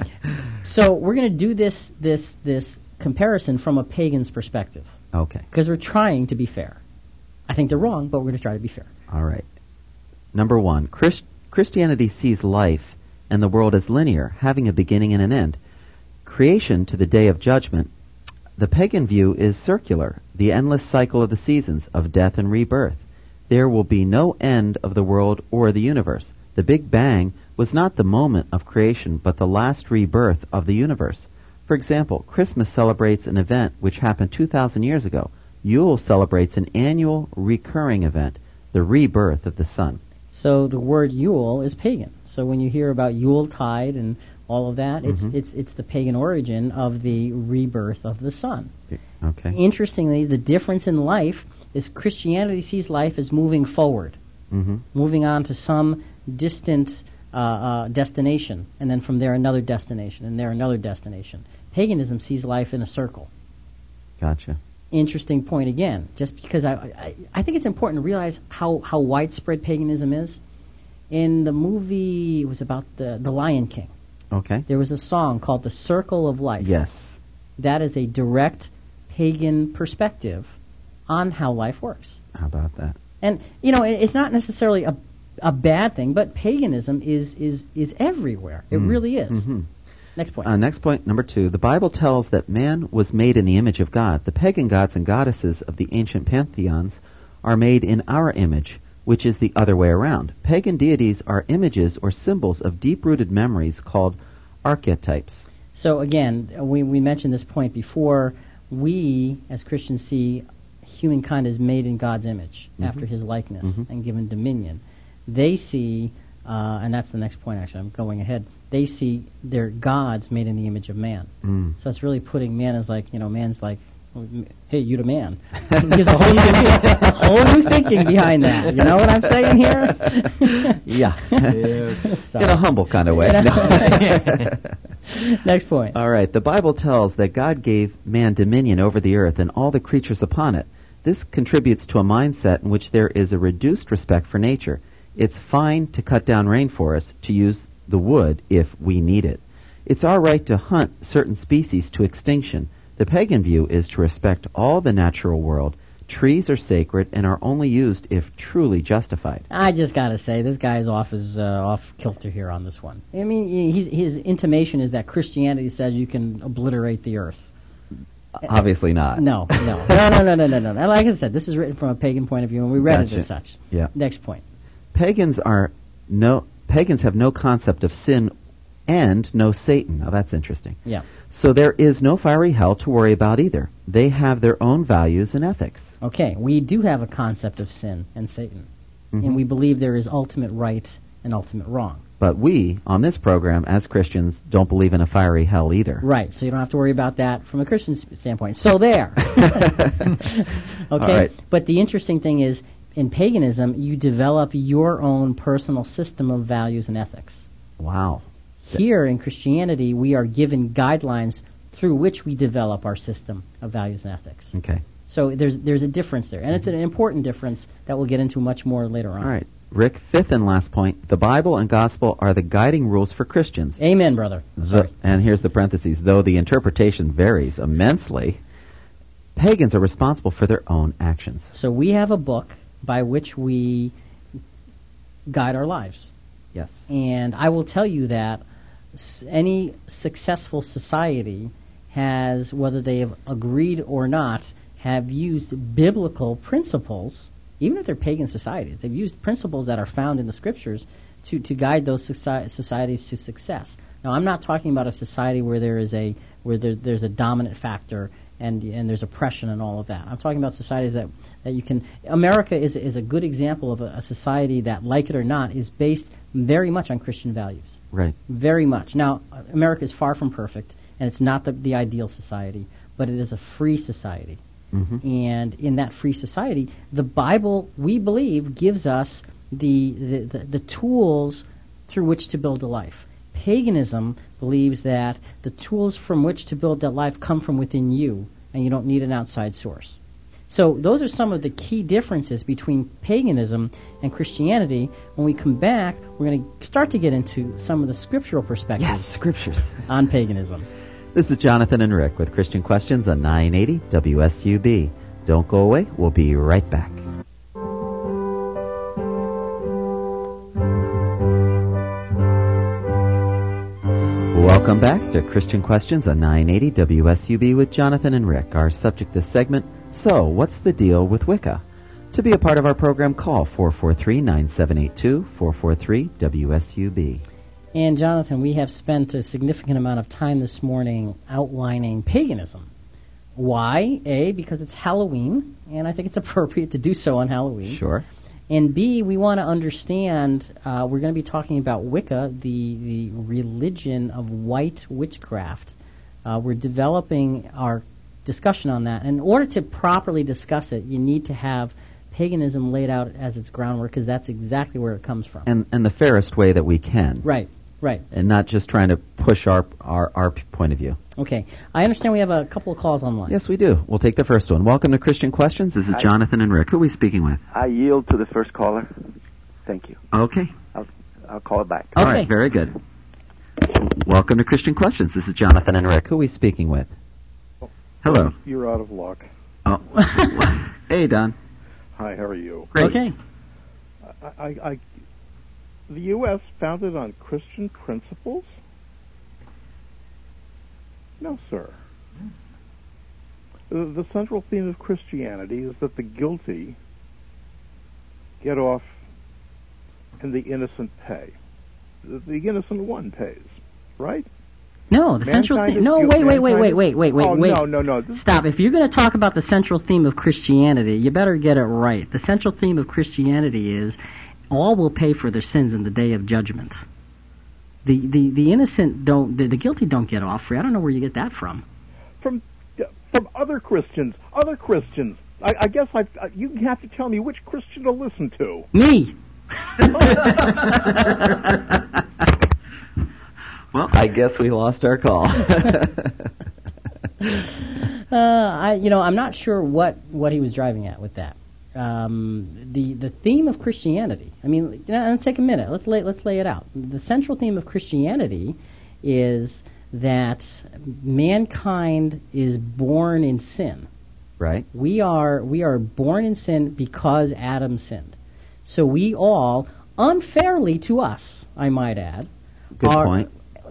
Speaker 1: So we're going to do this this this comparison from a pagan's perspective
Speaker 2: Okay.
Speaker 1: because we're trying to be fair. I think they're wrong, but we're going to try to be fair.
Speaker 2: All right. Number one, Christ- Christianity sees life and the world as linear, having a beginning and an end. Creation to the day of judgment. The pagan view is circular, the endless cycle of the seasons, of death and rebirth. There will be no end of the world or the universe. The Big Bang was not the moment of creation, but the last rebirth of the universe. For example, Christmas celebrates an event which happened two thousand years ago. Yule celebrates an annual recurring event, the rebirth of the sun.
Speaker 1: So the word Yule is pagan. So when you hear about Yuletide and all of that, it's
Speaker 2: Mhm.
Speaker 1: it's it's the pagan origin of the rebirth of the sun.
Speaker 2: Okay.
Speaker 1: Interestingly, the difference in life is Christianity sees life as moving forward,
Speaker 2: Mm-hmm.
Speaker 1: moving on to some distant uh, uh, destination, and then from there another destination, and there another destination. Paganism sees life in a circle.
Speaker 2: Gotcha.
Speaker 1: Interesting point again, just because I, I, I think it's important to realize how, how widespread paganism is. In the movie, it was about the, the Lion King.
Speaker 2: Okay.
Speaker 1: There was a song called The Circle of Life.
Speaker 2: Yes.
Speaker 1: That is a direct pagan perspective on how life works.
Speaker 2: How about that?
Speaker 1: And, you know, it, it's not necessarily a, a bad thing, but paganism is, is, is everywhere. It
Speaker 2: Mm.
Speaker 1: really is.
Speaker 2: Mm-hmm.
Speaker 1: Next point.
Speaker 2: Uh, next point, number two. The Bible tells that man was made in the image of God. The pagan gods and goddesses of the ancient pantheons are made in our image, which is the other way around. Pagan deities are images or symbols of deep-rooted memories called archetypes.
Speaker 1: So again, we, we mentioned this point before. We, as Christians, see humankind as made in God's image, mm-hmm. after His likeness, mm-hmm. and given dominion. They see, uh, and that's the next point, actually, I'm going ahead, they see their gods made in the image of man. Mm. So it's really putting man as like, you know, man's like, hey, you the man. There's a whole, new, a whole new thinking behind that. You know what I'm saying here?
Speaker 2: Yeah.
Speaker 1: yeah. So,
Speaker 2: in a humble kind of way.
Speaker 1: You know? Next point.
Speaker 2: All right. The Bible tells that God gave man dominion over the earth and all the creatures upon it. This contributes to a mindset in which there is a reduced respect for nature. It's fine to cut down rainforests to use the wood if we need it. It's our right to hunt certain species to extinction. The pagan view is to respect all the natural world. Trees are sacred and are only used if truly justified.
Speaker 1: I just gotta say, this guy's off his uh, off kilter here on this one. I mean, he's, his intimation is that Christianity says you can obliterate the earth.
Speaker 2: Obviously not.
Speaker 1: No, no, no, no, no, no, no, no. Like I said, this is written from a pagan point of view, and we read
Speaker 2: gotcha.
Speaker 1: it as such.
Speaker 2: Yeah.
Speaker 1: Next point.
Speaker 2: Pagans are no pagans have no concept of sin and no Satan. Now that's interesting.
Speaker 1: Yeah.
Speaker 2: So there is no fiery hell to worry about either. They have their own values and ethics.
Speaker 1: Okay, we do have a concept of sin and Satan, mm-hmm. and we believe there is ultimate right and ultimate wrong.
Speaker 2: But we, on this program, as Christians, don't believe in a fiery hell either.
Speaker 1: Right, so you don't have to worry about that from a Christian standpoint. So there. Okay,
Speaker 2: right.
Speaker 1: But the interesting thing is, in paganism, you develop your own personal system of values and ethics.
Speaker 2: Wow.
Speaker 1: Here in Christianity, we are given guidelines through which we develop our system of values and ethics.
Speaker 2: Okay.
Speaker 1: So there's there's a difference there, and it's an important difference that we'll get into much more later on.
Speaker 2: All right. Rick, fifth and last point, the Bible and gospel are the guiding rules for Christians.
Speaker 1: Amen, brother.
Speaker 2: The, and here's the parentheses. Though the interpretation varies immensely, pagans are responsible for their own actions.
Speaker 1: So we have a book by which we guide our lives.
Speaker 2: Yes.
Speaker 1: And I will tell you that any successful society has, whether they have agreed or not, have used biblical principles. Even if they're pagan societies, they've used principles that are found in the scriptures to, to guide those soci- societies to success. Now, I'm not talking about a society where there is a where there, there's a dominant factor and and there's oppression and all of that. I'm talking about societies that, that you can. America is is a good example of a, a society that, like it or not, is based very much on Christian values.
Speaker 2: Right.
Speaker 1: Very much. Now, America is far from perfect, and it's not the, the ideal society, but it is a free society. Mm-hmm. And in that free society, the Bible, we believe, gives us the, the, the, the tools through which to build a life. Paganism believes that the tools from which to build that life come from within you, and you don't need an outside source. So those are some of the key differences between paganism and Christianity. When we come back, we're going to start to get into some of the scriptural perspectives
Speaker 2: yes, scriptures.
Speaker 1: on paganism.
Speaker 2: This is Jonathan and Rick with Christian Questions on nine eighty W S U B. Don't go away. We'll be right back. Welcome back to Christian Questions on nine eighty W S U B with Jonathan and Rick. Our subject this segment, so what's the deal with Wicca? To be a part of our program, call four four three, nine seven eight two, four four three W S U B.
Speaker 1: And Jonathan, we have spent a significant amount of time this morning outlining paganism. Why? A, because it's Halloween, and I think it's appropriate to do so on Halloween.
Speaker 2: Sure.
Speaker 1: And B, we want to understand, uh, we're going to be talking about Wicca, the, the religion of white witchcraft. Uh, we're developing our discussion on that. And in order to properly discuss it, you need to have paganism laid out as its groundwork, because that's exactly where it comes from.
Speaker 2: And and the fairest way that we can.
Speaker 1: Right, right.
Speaker 2: And not just trying to push our, our, our point of view.
Speaker 1: Okay. I understand we have a couple of calls online.
Speaker 2: Yes, we do. We'll take the first one. Welcome to Christian Questions. This is
Speaker 4: Hi.
Speaker 2: Jonathan and Rick. Who are we speaking with?
Speaker 4: I yield to the first caller. Thank you.
Speaker 2: Okay.
Speaker 4: I'll, I'll call it back.
Speaker 2: All
Speaker 1: Okay.
Speaker 2: right, very good. Welcome to Christian Questions. This is Jonathan and Rick. Who are we speaking with? Hello.
Speaker 5: You're out of luck.
Speaker 2: Oh. Hey, Don.
Speaker 5: Hi, how are you?
Speaker 2: Great.
Speaker 1: Okay.
Speaker 5: I, I, I, the U S founded on Christian principles? No, sir. The, the central theme of Christianity is that the guilty get off and the innocent pay. The, the innocent one pays, right?
Speaker 1: No, the central
Speaker 5: Mankind
Speaker 1: theme.
Speaker 5: is
Speaker 1: No,
Speaker 5: guilt-
Speaker 1: wait, wait, wait,
Speaker 5: mankind
Speaker 1: wait,
Speaker 5: is-
Speaker 1: wait, wait, wait,
Speaker 5: oh,
Speaker 1: wait.
Speaker 5: no, no, no. This-
Speaker 1: Stop. If you're going to talk about the central theme of Christianity, you better get it right. The central theme of Christianity is all will pay for their sins in the day of judgment. The the, the innocent don't, the, the guilty don't get off free. I don't know where you get that from.
Speaker 5: From from other Christians, other Christians. I, I guess I, I you have to tell me which Christian to listen to.
Speaker 1: Me.
Speaker 2: Well, I guess we lost our call.
Speaker 1: Uh, I, you know, I'm not sure what, what he was driving at with that. Um, the the theme of Christianity. I mean, you know, let's take a minute. Let's lay let's lay it out. The central theme of Christianity is that mankind is born in sin.
Speaker 2: Right.
Speaker 1: We are we are born in sin because Adam sinned. So we all, unfairly to us, I might add,
Speaker 2: Good
Speaker 1: are
Speaker 2: point.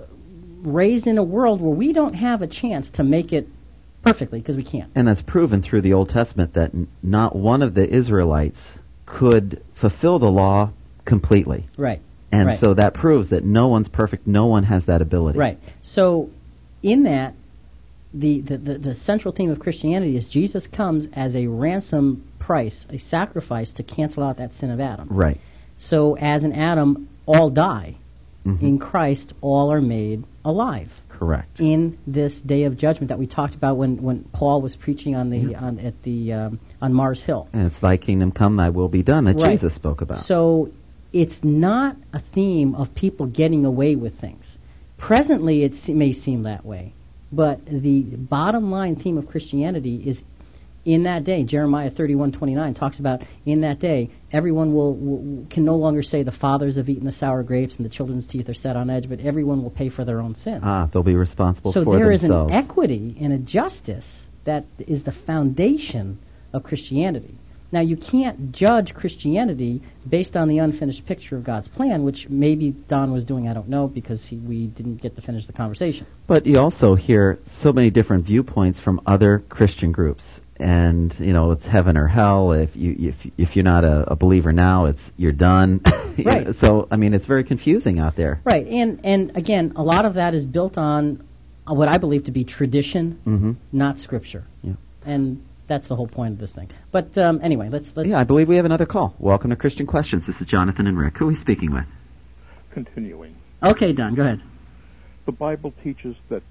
Speaker 1: raised in a world where we don't have a chance to make it perfectly because we can't.
Speaker 2: And that's proven through the Old Testament that n- not one of the Israelites could fulfill the law completely.
Speaker 1: Right.
Speaker 2: And
Speaker 1: right.
Speaker 2: so that proves that no one's perfect, no one has that ability.
Speaker 1: Right. So in that, the, the, the, the central theme of Christianity is Jesus comes as a ransom price, a sacrifice to cancel out that sin of Adam.
Speaker 2: Right.
Speaker 1: So as in Adam, all die.
Speaker 2: Mhm.
Speaker 1: In Christ, all are made alive.
Speaker 2: Correct.
Speaker 1: In this day of judgment that we talked about when, when Paul was preaching on the on at the um, on Mars Hill.
Speaker 2: And it's thy kingdom come, thy will be done that
Speaker 1: Right.
Speaker 2: Jesus spoke about.
Speaker 1: So it's not a theme of people getting away with things. Presently, it se- may seem that way, but the bottom line theme of Christianity is in that day. Jeremiah thirty-one twenty-nine talks about in that day, everyone will, will can no longer say the fathers have eaten the sour grapes and the children's teeth are set on edge, but everyone will pay for their own sins.
Speaker 2: Ah, they'll be responsible
Speaker 1: So
Speaker 2: for
Speaker 1: there is
Speaker 2: themselves.
Speaker 1: an equity and a justice that is the foundation of Christianity. Now, you can't judge Christianity based on the unfinished picture of God's plan, which maybe Don was doing, I don't know, because he, we didn't get to finish the conversation.
Speaker 2: But you also hear so many different viewpoints from other Christian groups. And, you know, it's heaven or hell. If you if if you're not a, a believer now, it's you're done. You
Speaker 1: Right.
Speaker 2: know, so, I mean, it's very confusing out there.
Speaker 1: Right, and, and again, a lot of that is built on uh, what I believe to be tradition,
Speaker 2: Mm-hmm.
Speaker 1: not Scripture.
Speaker 2: Yeah.
Speaker 1: And that's the whole point of this thing. But um, anyway, let's... let's
Speaker 2: Yeah, I believe we have another call. Welcome to Christian Questions. This is Jonathan and Rick. Who are we speaking with?
Speaker 5: Continuing.
Speaker 1: Okay, Don, go ahead.
Speaker 5: The Bible teaches that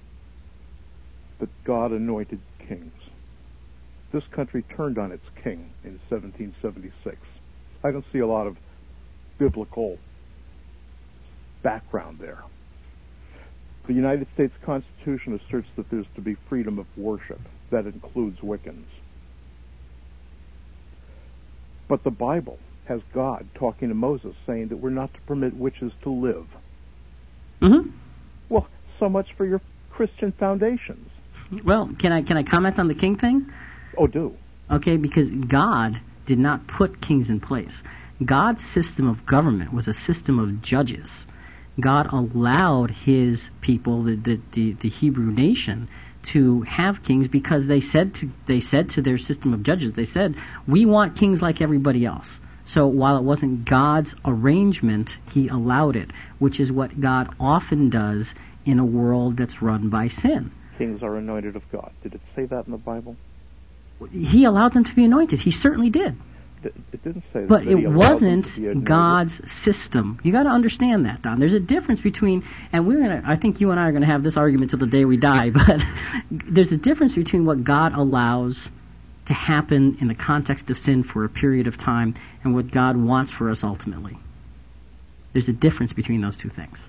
Speaker 5: that God anointed kings. This country turned on its king in seventeen seventy-six. I don't see a lot of biblical background there. The United States Constitution asserts that there's to be freedom of worship. That includes Wiccans. But the Bible has God talking to Moses saying that we're not to permit witches to live.
Speaker 1: Mm-hmm.
Speaker 5: Well, so much for your Christian foundations.
Speaker 1: Well, can I can I comment on the king thing?
Speaker 5: Oh, do.
Speaker 1: Okay, because God did not put kings in place. God's system of government was a system of judges. God allowed his people, the the, the, the Hebrew nation, to have kings because they said to they said to their system of judges, they said, we want kings like everybody else. So while it wasn't God's arrangement, he allowed it, which is what God often does in a world that's run by sin.
Speaker 5: Kings are anointed of God. Did it say that in the Bible?
Speaker 1: He allowed them to be anointed. He certainly did.
Speaker 5: It it didn't say that.
Speaker 1: But
Speaker 5: that he
Speaker 1: it
Speaker 5: allowed them
Speaker 1: wasn't
Speaker 5: to be anointed.
Speaker 1: God's system. You got to understand that, Don. There's a difference between, and we're gonna. I think you and I are gonna have this argument till the day we die. But there's a difference between what God allows to happen in the context of sin for a period of time and what God wants for us ultimately. There's a difference between those two things.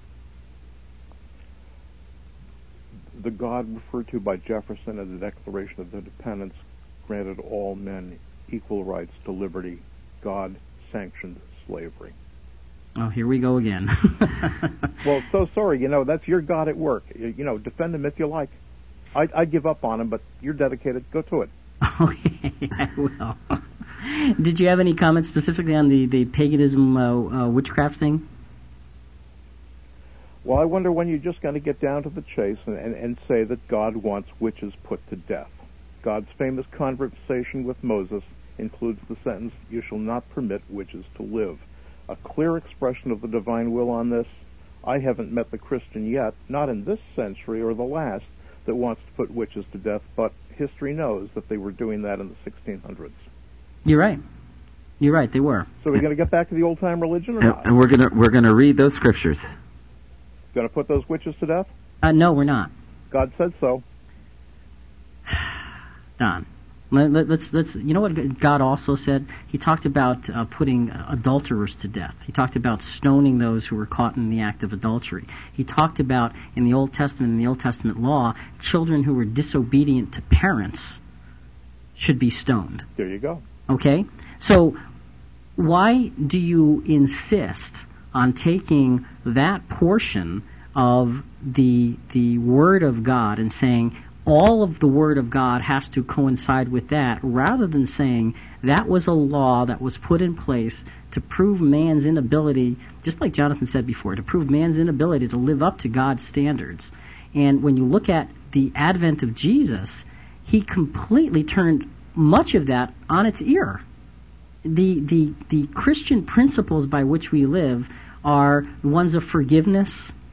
Speaker 5: The God referred to by Jefferson in the Declaration of Independence granted all men equal rights to liberty. God sanctioned slavery.
Speaker 1: Oh, here we go again.
Speaker 5: Well, so sorry, you know, that's your God at work. You, you know, defend him if you like. I, I give up on him, but you're dedicated. Go to it.
Speaker 1: Okay, I will. Did you have any comments specifically on the, the paganism uh, uh, witchcraft thing?
Speaker 5: Well, I wonder when you're just going to get down to the chase and, and, and say that God wants witches put to death. God's famous conversation with Moses includes the sentence, "You shall not permit witches to live." A clear expression of the divine will on this. I haven't met the Christian yet, not in this century or the last, that wants to put witches to death, but history knows that they were doing that in the sixteen hundreds.
Speaker 1: You're right. You're right, they were.
Speaker 5: So we're going to get back to the old-time religion or
Speaker 2: And,
Speaker 5: not?
Speaker 2: and we're gonna we're gonna read those scriptures.
Speaker 5: Going to put those witches to death?
Speaker 1: Uh, no, we're not.
Speaker 5: God said so.
Speaker 1: Don, let, let, let's let's. You know what God also said? He talked about uh, putting adulterers to death. He talked about stoning those who were caught in the act of adultery. He talked about in the Old Testament, in the Old Testament law, children who were disobedient to parents should be stoned.
Speaker 5: There you go.
Speaker 1: Okay, so why do you insist on taking that portion of the the Word of God and saying all of the Word of God has to coincide with that, rather than saying that was a law that was put in place to prove man's inability, just like Jonathan said before, to prove man's inability to live up to God's standards. And when you look at the advent of Jesus, he completely turned much of that on its ear. The the the Christian principles by which we live are ones of forgiveness,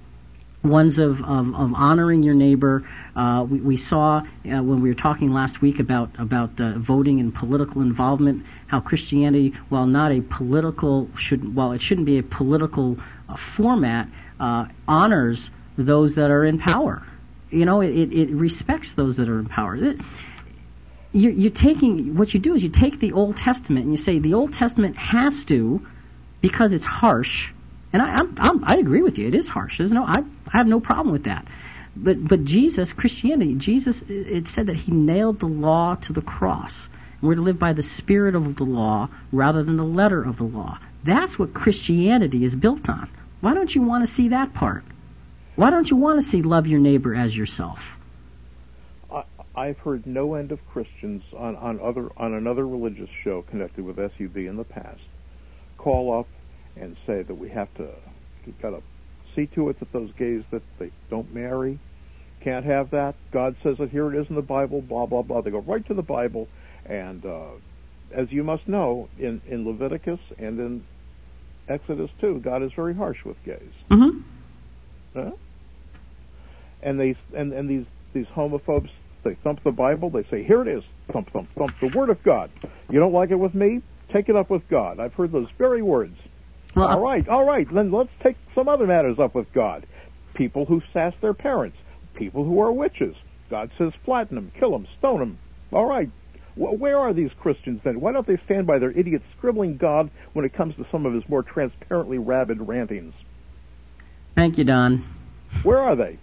Speaker 1: ones of, of, of honoring your neighbor. Uh, we, we saw uh, when we were talking last week about about uh, voting and political involvement, how Christianity, while not a political, should while it shouldn't be a political uh, format, uh, honors those that are in power. You know, it, it respects those that are in power. It, you're, you're taking what you do is you take the Old Testament and you say the Old Testament has to, because it's harsh. And I, I'm, I'm, I agree with you. It is harsh. There's no, I, I have no problem with that. But, but Jesus, Christianity, Jesus, it said that he nailed the law to the cross. And we're to live by the spirit of the law rather than the letter of the law. That's what Christianity is built on. Why don't you want to see that part? Why don't you want to see love your neighbor as yourself?
Speaker 5: I, I've heard no end of Christians on, on other on another religious show connected with S U V in the past call up and say that we have to, we've got to see to it that those gays that they don't marry, can't have that. God says that here it is in the Bible, blah, blah, blah. They go right to the Bible, and uh, as you must know, in, in Leviticus and in Exodus too, God is very harsh with gays.
Speaker 1: Mm-hmm.
Speaker 5: Huh? And they and, and these, these homophobes, they thump the Bible, they say, here it is, thump, thump, thump, the Word of God. You don't like it with me? Take it up with God. I've heard those very words.
Speaker 1: Well,
Speaker 5: all right, all right, then let's take some other matters up with God. People who sass their parents, people who are witches. God says flatten them, kill them, stone them. All right, w- where are these Christians then? Why don't they stand by their idiot scribbling God when it comes to some of his more transparently rabid rantings?
Speaker 1: Thank you, Don.
Speaker 5: Where are they?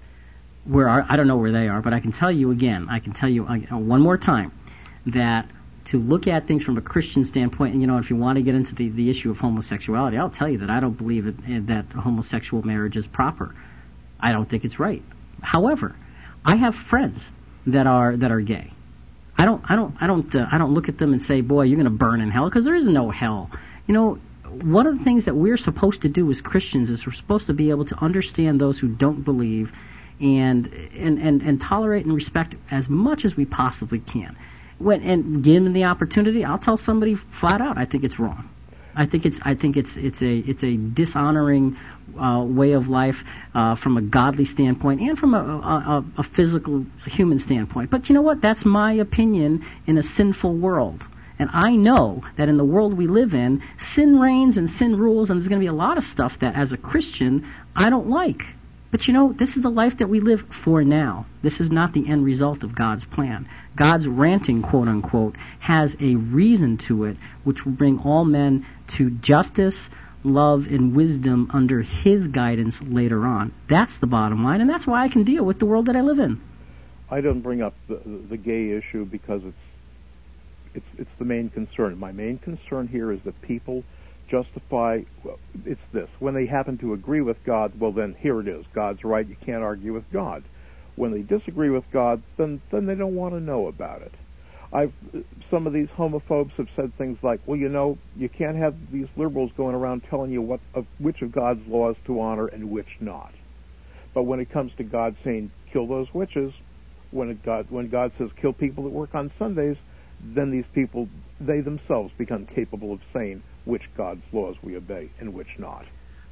Speaker 1: Where are, I don't know where they are, but I can tell you again, I can tell you uh, one more time, that to look at things from a Christian standpoint, and you know, if you want to get into the, the issue of homosexuality, I'll tell you that I don't believe that, that homosexual marriage is proper. I don't think it's right. However, I have friends that are that are gay. I don't I don't I don't uh, I don't look at them and say, boy, you're going to burn in hell, because there is no hell. You know, one of the things that we're supposed to do as Christians is we're supposed to be able to understand those who don't believe, and and and, and tolerate and respect as much as we possibly can. When, and give them the opportunity, I'll tell somebody flat out, I think it's wrong. I think it's I think it's it's a it's a dishonoring uh, way of life uh, from a godly standpoint and from a, a, a physical a human standpoint. But you know what? That's my opinion in a sinful world. And I know that in the world we live in, sin reigns and sin rules, and there's going to be a lot of stuff that, as a Christian, I don't like. But you know, this is the life that we live for now. This is not the end result of God's plan. God's ranting, quote unquote, has a reason to it, which will bring all men to justice, love, and wisdom under his guidance later on. That's the bottom line, and that's why I can deal with the world that I live in.
Speaker 5: I don't bring up the, the gay issue because it's it's it's the main concern. My main concern here is that people justify, well, it's this, when they happen to agree with God, well then here it is, God's right, you can't argue with God. When they disagree with God, then then they don't want to know about it. I've some of these homophobes have said things like, well, you know, you can't have these liberals going around telling you what of which of God's laws to honor and which not. But when it comes to God saying kill those witches, when it God when God says kill people that work on Sundays, then these people, they themselves become capable of saying which God's laws we obey and which not.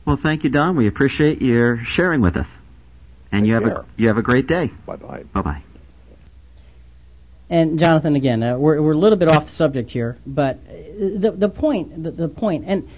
Speaker 2: Well, thank you, Don. We appreciate your sharing with us. And
Speaker 5: Take
Speaker 2: you have
Speaker 5: care.
Speaker 2: a you have a great day.
Speaker 5: Bye-bye.
Speaker 2: Bye-bye.
Speaker 1: And Jonathan, again, uh, we're we're a little bit off the subject here, but the the point the, the point, and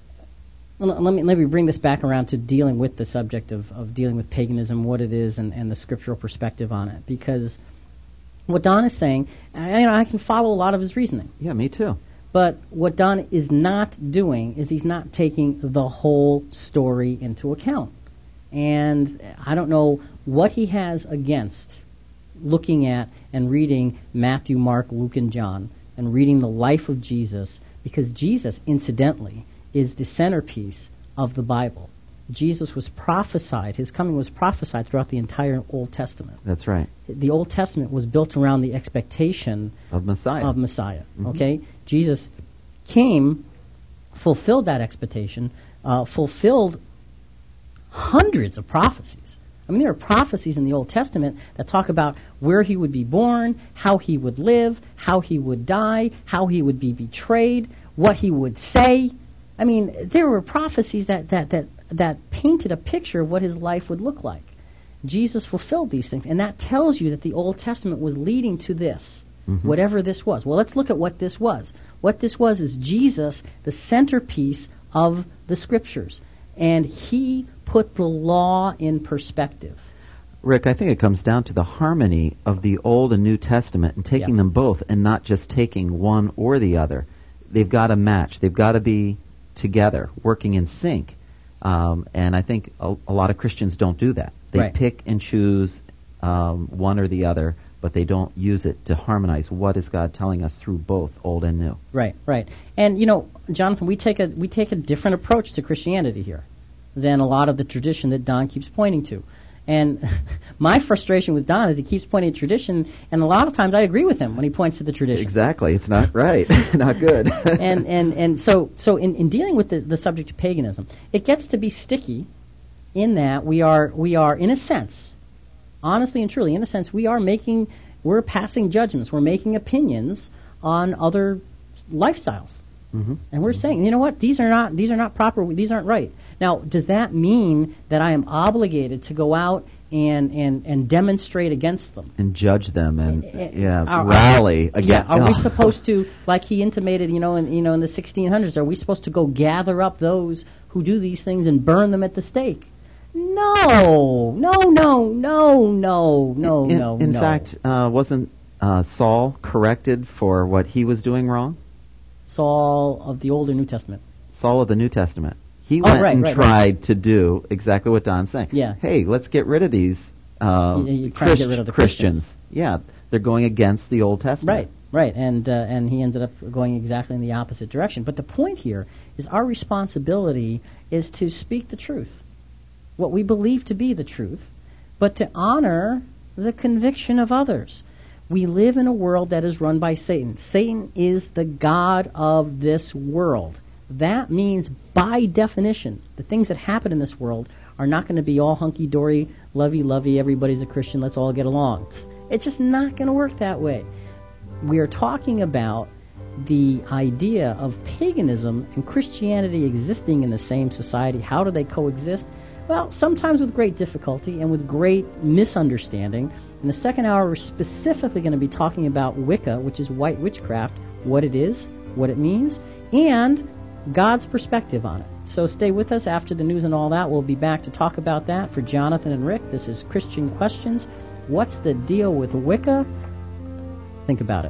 Speaker 1: let me let me bring this back around to dealing with the subject of, of dealing with paganism, what it is, and, and the scriptural perspective on it. Because what Don is saying, I, you know, I can follow a lot of his reasoning.
Speaker 2: Yeah, me too.
Speaker 1: But what Don is not doing is he's not taking the whole story into account. And I don't know what he has against looking at and reading Matthew, Mark, Luke, and John, and reading the life of Jesus, because Jesus, incidentally, is the centerpiece of the Bible. Jesus was prophesied, his coming was prophesied throughout the entire Old Testament.
Speaker 2: That's right.
Speaker 1: The Old Testament was built around the expectation
Speaker 2: Of Messiah.
Speaker 1: of Messiah.
Speaker 2: Mhm.
Speaker 1: Okay? Jesus came, fulfilled that expectation, uh, fulfilled hundreds of prophecies. I mean, there are prophecies in the Old Testament that talk about where he would be born, how he would live, how he would die, how he would be betrayed, what he would say. I mean, there were prophecies that, that, that, that painted a picture of what his life would look like. Jesus fulfilled these things, and that tells you that the Old Testament was leading to this,
Speaker 2: Mhm.
Speaker 1: whatever this was. Well, let's look at what this was. What this was is Jesus, the centerpiece of the Scriptures, and he put the law in perspective.
Speaker 2: Rick, I think it comes down to the harmony of the Old and New Testament and taking
Speaker 1: Yeah.
Speaker 2: them both and not just taking one or the other. They've got to match. They've got to be together, working in sync. Um, and I think a, a lot of Christians don't do that. They
Speaker 1: Right.
Speaker 2: pick and choose um, one or the other, but they don't use it to harmonize what is God telling us through both Old and New.
Speaker 1: Right, right. And you know, Jonathan, we take a we take a different approach to Christianity here than a lot of the tradition that Don keeps pointing to. And my frustration with Don is he keeps pointing to tradition, and a lot of times I agree with him when he points to the tradition.
Speaker 2: Exactly. It's not right. Not good.
Speaker 1: and and and so so in, in dealing with the, the subject of paganism, it gets to be sticky in that we are we are in a sense, honestly and truly, in a sense, we are making we're passing judgments, we're making opinions on other lifestyles.
Speaker 2: Mm-hmm.
Speaker 1: And we're saying, you know what, these are not these are not proper, these aren't right. Now, does that mean that I am obligated to go out and and, and demonstrate against them?
Speaker 2: And judge them and
Speaker 1: Uh,
Speaker 2: yeah,
Speaker 1: are-
Speaker 2: rally
Speaker 1: Yeah,
Speaker 2: against.
Speaker 1: are we
Speaker 2: Oh.
Speaker 1: supposed to, like he intimated, you know, in you know in the sixteen hundreds, are we supposed to go gather up those who do these things and burn them at the stake? No, no, no, no, no, no,
Speaker 2: in,
Speaker 1: no.
Speaker 2: In
Speaker 1: no.
Speaker 2: fact, uh, wasn't uh, Saul corrected for what he was doing wrong?
Speaker 1: Saul of the Old or New Testament.
Speaker 2: Saul of the New Testament. He
Speaker 1: Oh,
Speaker 2: went
Speaker 1: right,
Speaker 2: and
Speaker 1: right,
Speaker 2: tried
Speaker 1: right.
Speaker 2: to do exactly what Don's saying.
Speaker 1: Yeah.
Speaker 2: Hey, let's get rid of these uh,
Speaker 1: You- you're trying to get rid of the Christians.
Speaker 2: Yeah, they're going against the Old Testament.
Speaker 1: Right, right, and uh, and he ended up going exactly in the opposite direction. But the point here is our responsibility is to speak the truth, what we believe to be the truth, but to honor the conviction of others. We live in a world that is run by Satan. Satan is the god of this world. That means, by definition, the things that happen in this world are not going to be all hunky-dory, lovey-lovey, everybody's a Christian, let's all get along. It's just not going to work that way. We are talking about the idea of paganism and Christianity existing in the same society. How do they coexist? Well, sometimes with great difficulty and with great misunderstanding. In the second hour, we're specifically going to be talking about Wicca, which is white witchcraft, what it is, what it means, and God's perspective on it. So stay with us after the news and all that. We'll be back to talk about that. For Jonathan and Rick, this is Christian Questions. What's the deal with Wicca? Think about it.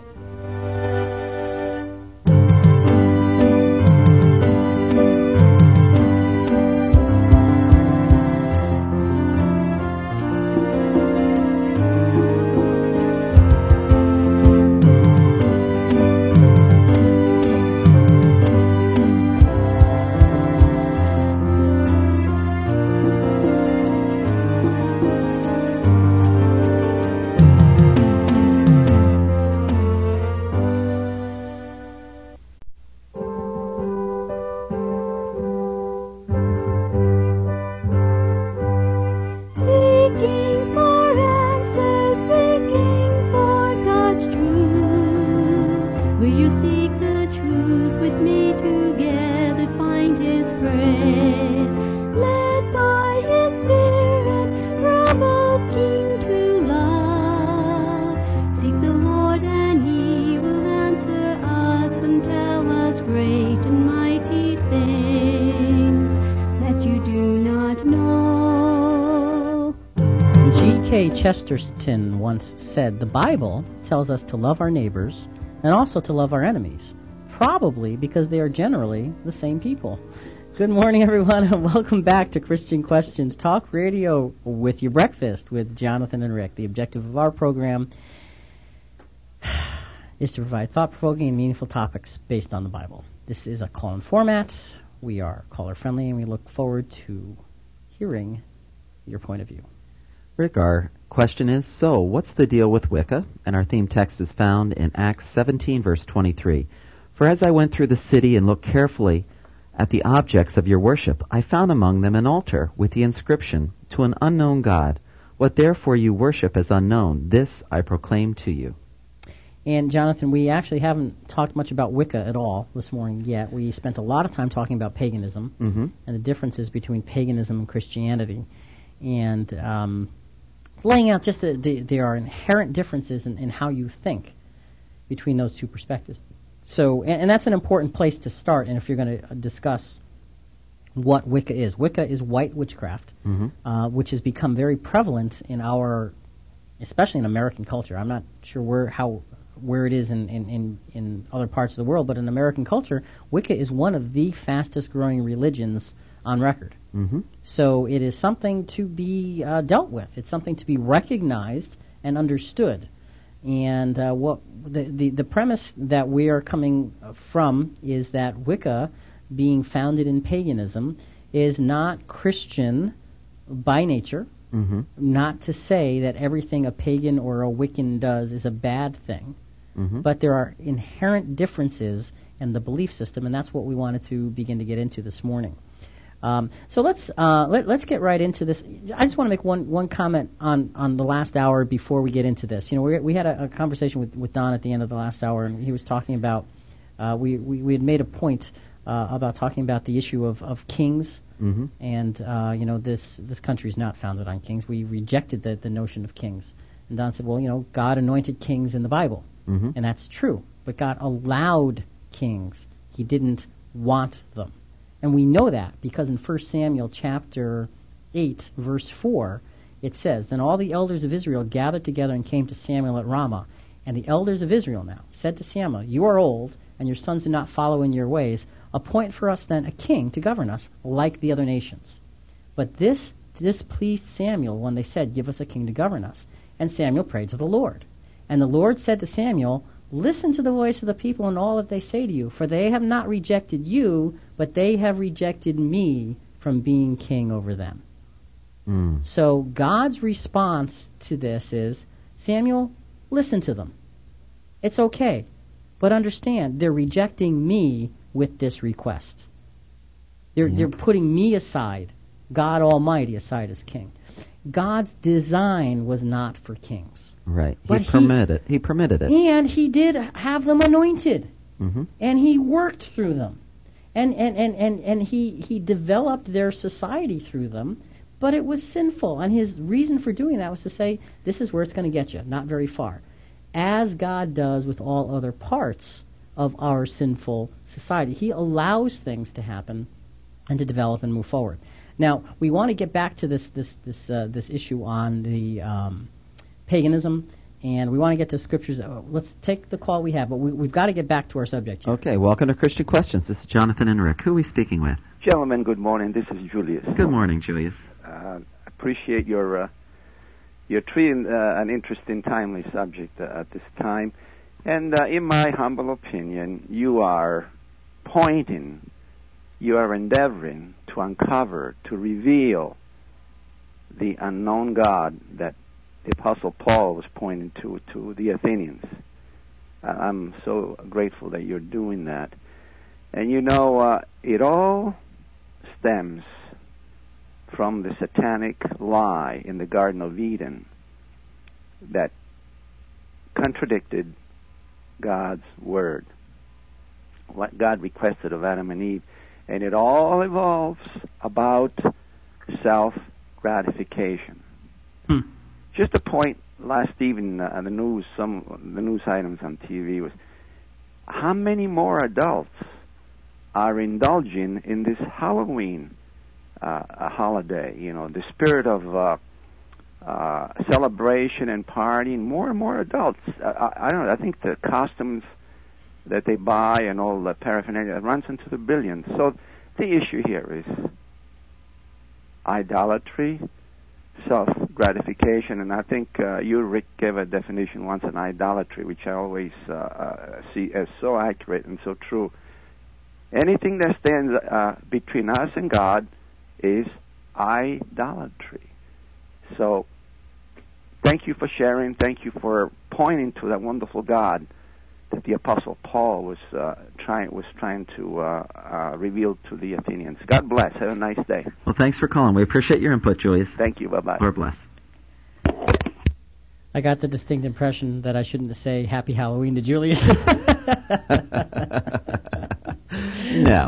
Speaker 6: Seeking for answers, seeking for God's truth. Will you seek the truth with me together? Find His praise.
Speaker 1: Chesterton once said, "The Bible tells us to love our neighbors and also to love our enemies, probably because they are generally the same people." Good morning, everyone, and welcome back to Christian Questions Talk Radio with your breakfast with Jonathan and Rick. The objective of our program is to provide thought-provoking and meaningful topics based on the Bible. This is a call-in format. We are caller-friendly, and we look forward to hearing your point of view.
Speaker 2: Rick, our question is, so what's the deal with Wicca? And our theme text is found in Acts seventeen, verse twenty-three. "For as I went through the city and looked carefully at the objects of your worship, I found among them an altar with the inscription, 'To an unknown God. What therefore you worship as unknown, this I proclaim to you.'"
Speaker 1: And, Jonathan, we actually haven't talked much about Wicca at all this morning yet. We spent a lot of time talking about paganism
Speaker 2: mm-hmm.
Speaker 1: and the differences between paganism and Christianity, and um, laying out just that the, there are inherent differences in, in how you think between those two perspectives. So, and, and that's an important place to start, and if you're going to discuss what Wicca is. Wicca is white witchcraft,
Speaker 2: mm-hmm.
Speaker 1: uh, which has become very prevalent in our, especially in American culture. I'm not sure where how where it is in, in, in, in other parts of the world, but in American culture, Wicca is one of the fastest growing religions on record.
Speaker 2: Mm-hmm.
Speaker 1: So it is something to be uh, dealt with. It's something to be recognized and understood. And uh, what the, the the premise that we are coming from is that Wicca, being founded in paganism, is not Christian by nature.
Speaker 2: Mm-hmm.
Speaker 1: Not to say that everything a pagan or a Wiccan does is a bad thing,
Speaker 2: mm-hmm.
Speaker 1: but there are inherent differences in the belief system, and that's what we wanted to begin to get into this morning. Um, so let's uh, let, let's get right into this. I just want to make one, one comment on, on the last hour before we get into this. You know, we we had a, a conversation with, with Don at the end of the last hour, and he was talking about uh, we, we we had made a point uh, about talking about the issue of, of kings.
Speaker 2: Mm-hmm.
Speaker 1: And, uh, you know, this this country is not founded on kings. We rejected the, the notion of kings. And Don said, well, you know, God anointed kings in the Bible.
Speaker 2: Mm-hmm.
Speaker 1: And that's true. But God allowed kings. He didn't want them. And we know that because in First Samuel chapter eight, verse four, it says, "Then all the elders of Israel gathered together and came to Samuel at Ramah. And the elders of Israel now said to Samuel, 'You are old, and your sons do not follow in your ways. Appoint for us then a king to govern us, like the other nations.' But this displeased Samuel when they said, 'Give us a king to govern us.' And Samuel prayed to the Lord. And the Lord said to Samuel, 'Listen to the voice of the people and all that they say to you, for they have not rejected you, but they have rejected me from being king over them.'"
Speaker 2: Mm.
Speaker 1: So God's response to this is, Samuel, listen to them. It's okay. But understand, they're rejecting me with this request. They're,
Speaker 2: Yep.
Speaker 1: they're putting me aside, God Almighty aside as king. God's design was not for kings.
Speaker 2: Right. He
Speaker 1: But he-
Speaker 2: permitted he permitted it.
Speaker 1: And he did have them anointed.
Speaker 2: Mm-hmm.
Speaker 1: And he worked through them. And, and, and, and, and he, he developed their society through them. But it was sinful. And his reason for doing that was to say, this is where it's going to get you, not very far. As God does with all other parts of our sinful society. He allows things to happen and to develop and move forward. Now, we want to get back to this this this uh, this issue on the um, paganism, and we want to get to scriptures. Uh, let's take the call we have, but we, we've got to get back to our subject here.
Speaker 2: Okay, welcome to Christian Questions. This is Jonathan and Rick. Who are we speaking with?
Speaker 4: Gentlemen, good morning. This is Julius.
Speaker 2: Good morning, Julius.
Speaker 4: Uh, appreciate your uh, your treating uh, an interesting, timely subject uh, at this time. And uh, in my humble opinion, you are pointing, you are endeavoring to uncover, to reveal the unknown God that the Apostle Paul was pointing to, to the Athenians. Uh, I'm so grateful that you're doing that. And you know, uh, it all stems from the satanic lie in the Garden of Eden that contradicted God's word, what God requested of Adam and Eve. And it all evolves about self-gratification.
Speaker 1: Hmm.
Speaker 4: Just a point last evening uh, on the news, some the news items on T V was, how many more adults are indulging in this Halloween uh, a holiday? You know, the spirit of uh, uh, celebration and partying. More and more adults. Uh, I, I don't know. I think the costumes that they buy and all the paraphernalia runs into the billions. So the issue here is idolatry, self-gratification, and I think uh, you, Rick, gave a definition once on idolatry, which I always uh, uh, see as so accurate and so true. Anything that stands uh, between us and God is idolatry. So thank you for sharing. Thank you for pointing to that wonderful God that the Apostle Paul was uh, trying was trying to uh, uh, reveal to the Athenians. God bless. Have a nice day.
Speaker 2: Well, thanks for calling. We appreciate your input, Julius.
Speaker 4: Thank you. Bye-bye.
Speaker 2: Lord bless.
Speaker 1: I got the distinct impression that I shouldn't say Happy Halloween to Julius.
Speaker 2: No.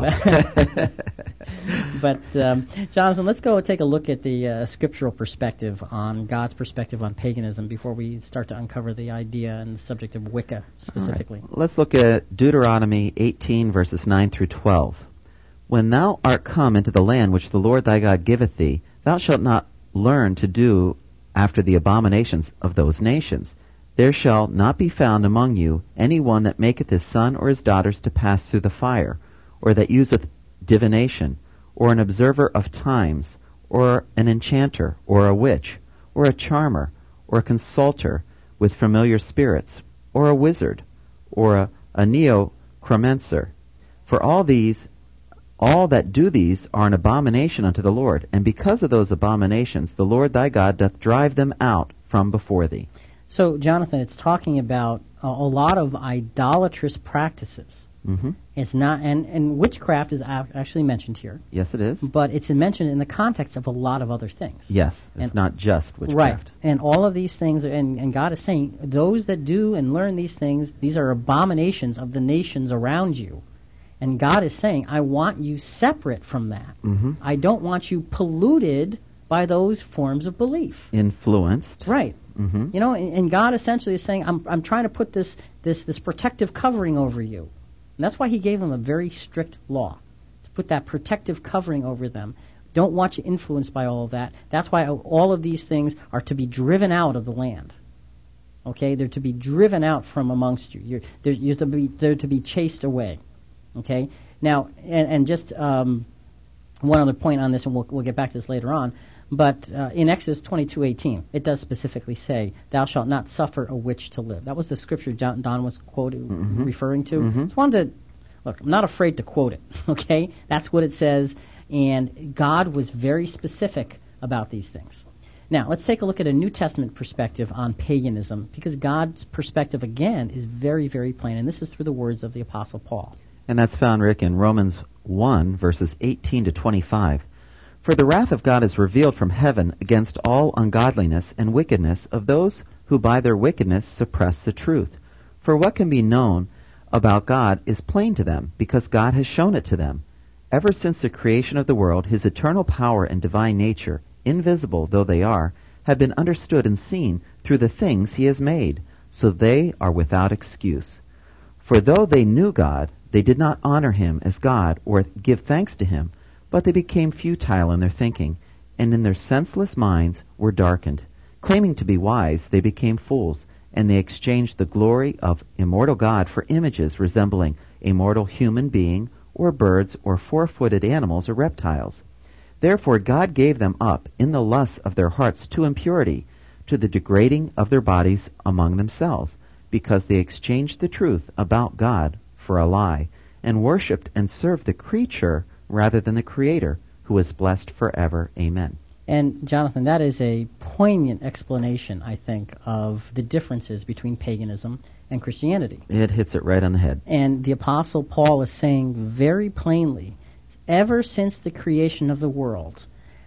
Speaker 1: But, um, Jonathan, let's go take a look at the uh, scriptural perspective on God's perspective on paganism before we start to uncover the idea and the subject of Wicca specifically.
Speaker 2: Right. Let's look at Deuteronomy eighteen, verses nine through twelve. When thou art come into the land which the Lord thy God giveth thee, thou shalt not learn to do after the abominations of those nations. There shall not be found among you any one that maketh his son or his daughters to pass through the fire, or that useth divination, or an observer of times, or an enchanter, or a witch, or a charmer, or a consulter with familiar spirits, or a wizard, or a, a neocromancer. For all these, all that do these are an abomination unto the Lord, and because of those abominations the Lord thy God doth drive them out from before thee.
Speaker 1: So, Jonathan, it's talking about a, a lot of idolatrous practices.
Speaker 2: Mm-hmm.
Speaker 1: It's not, and, and witchcraft is a- actually mentioned here.
Speaker 2: Yes, it is.
Speaker 1: But it's mentioned in the context of a lot of other things.
Speaker 2: Yes, it's
Speaker 1: and,
Speaker 2: not just witchcraft.
Speaker 1: Right, and all of these things, are, and, and God is saying, those that do and learn these things, these are abominations of the nations around you. And God is saying, I want you separate from that.
Speaker 2: Mm-hmm.
Speaker 1: I don't want you polluted by those forms of belief.
Speaker 2: Influenced.
Speaker 1: Right.
Speaker 2: Mm-hmm.
Speaker 1: You know, and, and God essentially is saying, I'm I'm trying to put this, this, this protective covering over you. And that's why he gave them a very strict law, to put that protective covering over them. Don't want you influenced by all of that. That's why all of these things are to be driven out of the land. Okay? They're to be driven out from amongst you. You're, they're, you're to be, they're to be chased away. Okay? Now, and, and just um, one other point on this, and we'll, we'll get back to this later on, but uh, in Exodus twenty-two eighteen, it does specifically say, thou shalt not suffer a witch to live. That was the scripture John, Don was quoted, mm-hmm. referring to.
Speaker 2: Mm-hmm.
Speaker 1: Just wanted to, look, I'm not afraid to quote it, okay? That's what it says, and God was very specific about these things. Now, let's take a look at a New Testament perspective on paganism, because God's perspective, again, is very, very plain, and this is through the words of the Apostle Paul.
Speaker 2: And that's found, Rick, in Romans one, verses eighteen to twenty-five. For the wrath of God is revealed from heaven against all ungodliness and wickedness of those who by their wickedness suppress the truth. For what can be known about God is plain to them, because God has shown it to them. Ever since the creation of the world, his eternal power and divine nature, invisible though they are, have been understood and seen through the things he has made, so they are without excuse. For though they knew God, they did not honor him as God or give thanks to him, but they became futile in their thinking, and in their senseless minds were darkened. Claiming to be wise, they became fools, and they exchanged the glory of immortal God for images resembling a mortal human being, or birds, or four-footed animals, or reptiles. Therefore God gave them up in the lusts of their hearts to impurity, to the degrading of their bodies among themselves, because they exchanged the truth about God for a lie, and worshipped and served the creature rather than the Creator, who is blessed forever. Amen.
Speaker 1: And, Jonathan, that is a poignant explanation, I think, of the differences between paganism and Christianity.
Speaker 2: It hits it right on the head.
Speaker 1: And the Apostle Paul is saying very plainly, ever since the creation of the world,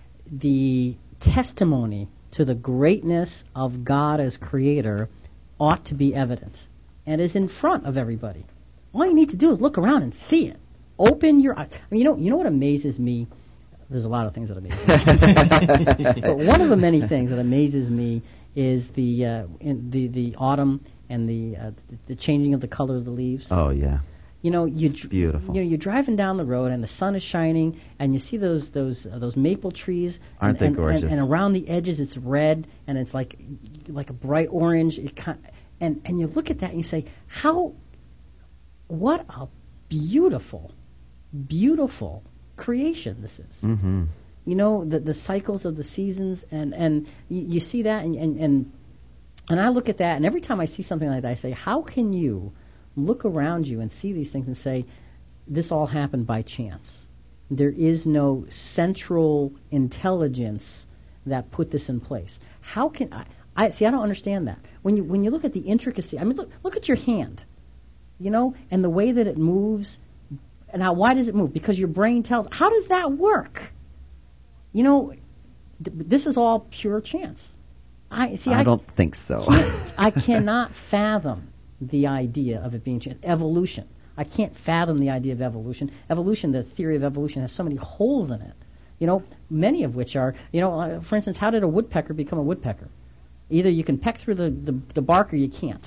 Speaker 1: the testimony to the greatness of God as Creator ought to be evident and is in front of everybody. All you need to do is look around and see it. Open your eyes. I mean, you know, you know what amazes me? There's a lot of things that amaze me. But one of the many things that amazes me is the uh, in the the autumn and the uh, the changing of the color of the leaves.
Speaker 2: Oh yeah.
Speaker 1: You know, you dr-
Speaker 2: beautiful.
Speaker 1: You know, you're driving down the road and the sun is shining, and you see those those uh, those maple trees.
Speaker 2: Aren't
Speaker 1: and,
Speaker 2: they
Speaker 1: and,
Speaker 2: gorgeous?
Speaker 1: And, and around the edges, it's red, and it's like like a bright orange. It kind and and you look at that and you say, how, what a beautiful, beautiful creation this is.
Speaker 2: Mm-hmm.
Speaker 1: You know, the the cycles of the seasons, and and you, you see that, and and and and I look at that, and every time I see something like that, I say, how can you look around you and see these things and say, this all happened by chance? There is no central intelligence that put this in place. How can I, I see? I don't understand that. When you when you look at the intricacy, I mean, look look at your hand, you know, and the way that it moves. And how? Why does it move? Because your brain tells. How does that work? You know, th- this is all pure chance. I see.
Speaker 2: I,
Speaker 1: I
Speaker 2: don't think so.
Speaker 1: I cannot fathom the idea of it being chance. Evolution. I can't fathom the idea of evolution. Evolution, the theory of evolution, has so many holes in it. You know, many of which are, you know, uh, for instance, how did a woodpecker become a woodpecker? Either you can peck through the, the, the bark or you can't.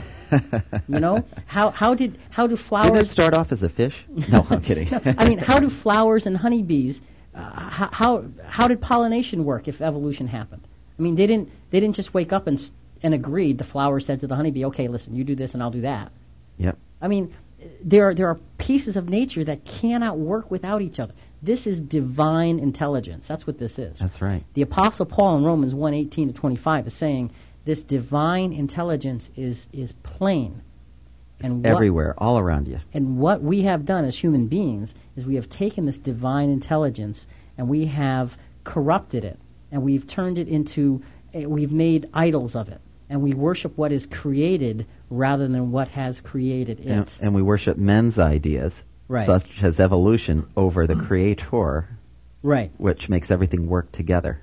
Speaker 1: You know, how how did how do flowers
Speaker 2: Did it start off as a fish? No, I'm kidding.
Speaker 1: No, I mean, how do flowers and honeybees? Uh, how, how how did pollination work if evolution happened? I mean, they didn't they didn't just wake up and and agreed. The flower said to the honeybee, "Okay, listen, you do this and I'll do that."
Speaker 2: Yep.
Speaker 1: I mean, there are there are pieces of nature that cannot work without each other. This is divine intelligence. That's what this is.
Speaker 2: That's right.
Speaker 1: The Apostle Paul in Romans one eighteen to twenty-five is saying this divine intelligence is is plain. And what,
Speaker 2: everywhere, all around you.
Speaker 1: And what we have done as human beings is we have taken this divine intelligence and we have corrupted it, and we've turned it into, uh, we've made idols of it, and we worship what is created rather than what has created it.
Speaker 2: And, and we worship men's ideas,
Speaker 1: right,
Speaker 2: such as evolution, over the Creator,
Speaker 1: right,
Speaker 2: which makes everything work together.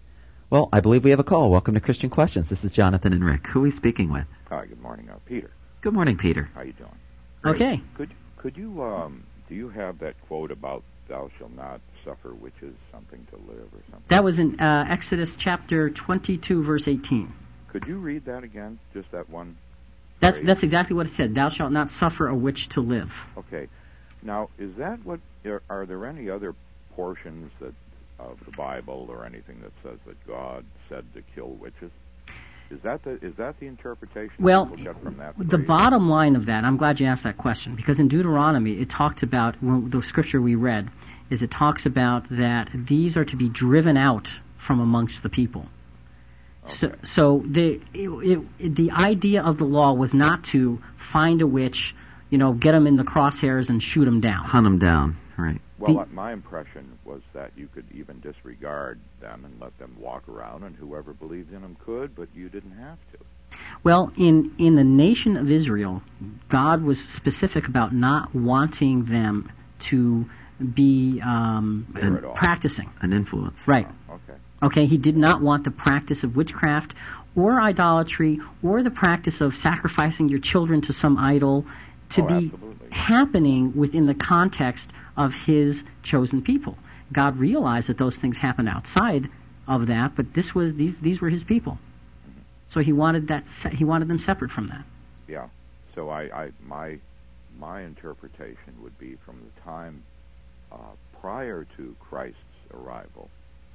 Speaker 2: Well, I believe we have a call. Welcome to Christian Questions. This is Jonathan and Rick. Who are we speaking with?
Speaker 7: Hi, good morning. Uh, Peter.
Speaker 2: Good morning, Peter.
Speaker 7: How you doing?
Speaker 1: Okay.
Speaker 7: Could could you um do you have that quote about "Thou shalt not suffer witches something to live" or something?
Speaker 1: That was in uh, Exodus chapter twenty-two, verse eighteen.
Speaker 7: Could you read that again? Just that one.
Speaker 1: That's
Speaker 7: phrase?
Speaker 1: that's exactly what it said. Thou shalt not suffer a witch to live.
Speaker 7: Okay. Now, is that what? Are, are there any other portions that of the Bible or anything that says that God said to kill witches? Is that the is that the interpretation
Speaker 1: well,
Speaker 7: people get from that?
Speaker 1: The bottom line of that, I'm glad you asked that question, because in Deuteronomy it talked about, well, the scripture we read, is it talks about that these are to be driven out from amongst the people. Okay. So, so the it, it, the idea of the law was not to find a witch, you know, get them in the crosshairs and shoot them down.
Speaker 2: Hunt them down, right.
Speaker 7: Well, the, my impression was that you could even disregard them and let them walk around, and whoever believed in them could, but you didn't have to.
Speaker 1: Well, in, in the nation of Israel, God was specific about not wanting them to be um,
Speaker 7: an,
Speaker 1: practicing.
Speaker 2: An influence.
Speaker 1: Right.
Speaker 7: Oh, okay.
Speaker 1: Okay, he did not want the practice of witchcraft or idolatry or the practice of sacrificing your children to some idol to
Speaker 7: oh,
Speaker 1: be
Speaker 7: absolutely.
Speaker 1: happening within the context of his chosen people. God realized that those things happened outside of that, but this was these these were his people. Mm-hmm. So he wanted that se- he wanted them separate from that.
Speaker 7: Yeah. So I, I my my interpretation would be from the time uh, prior to Christ's arrival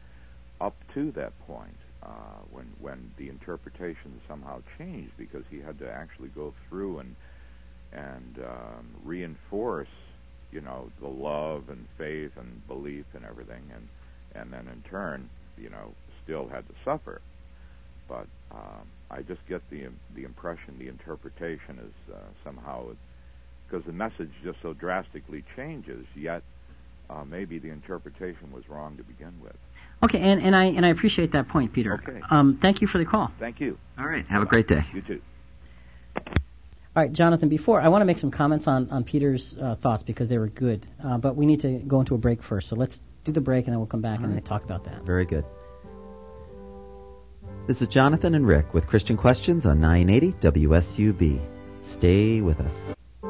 Speaker 7: up to that point, uh, when when the interpretation somehow changed because he had to actually go through and and um, reinforce, you know, the love and faith and belief and everything, and and then in turn, you know, still had to suffer. But um, I just get the the impression, the interpretation is uh, somehow, because the message just so drastically changes, yet uh, maybe the interpretation was wrong to begin with.
Speaker 1: Okay, and, and I and I appreciate that point, Peter.
Speaker 7: Okay.
Speaker 1: Um, thank you for the call.
Speaker 7: Thank you.
Speaker 2: All right. Have a great day.
Speaker 7: You too.
Speaker 1: All right, Jonathan, before, I want to make some comments on, on Peter's uh, thoughts because they were good, uh, but we need to go into a break first. So let's do the break and then we'll come back All and right. talk about that.
Speaker 2: Very good. This is Jonathan and Rick with Christian Questions on nine eighty W S U B. Stay with us.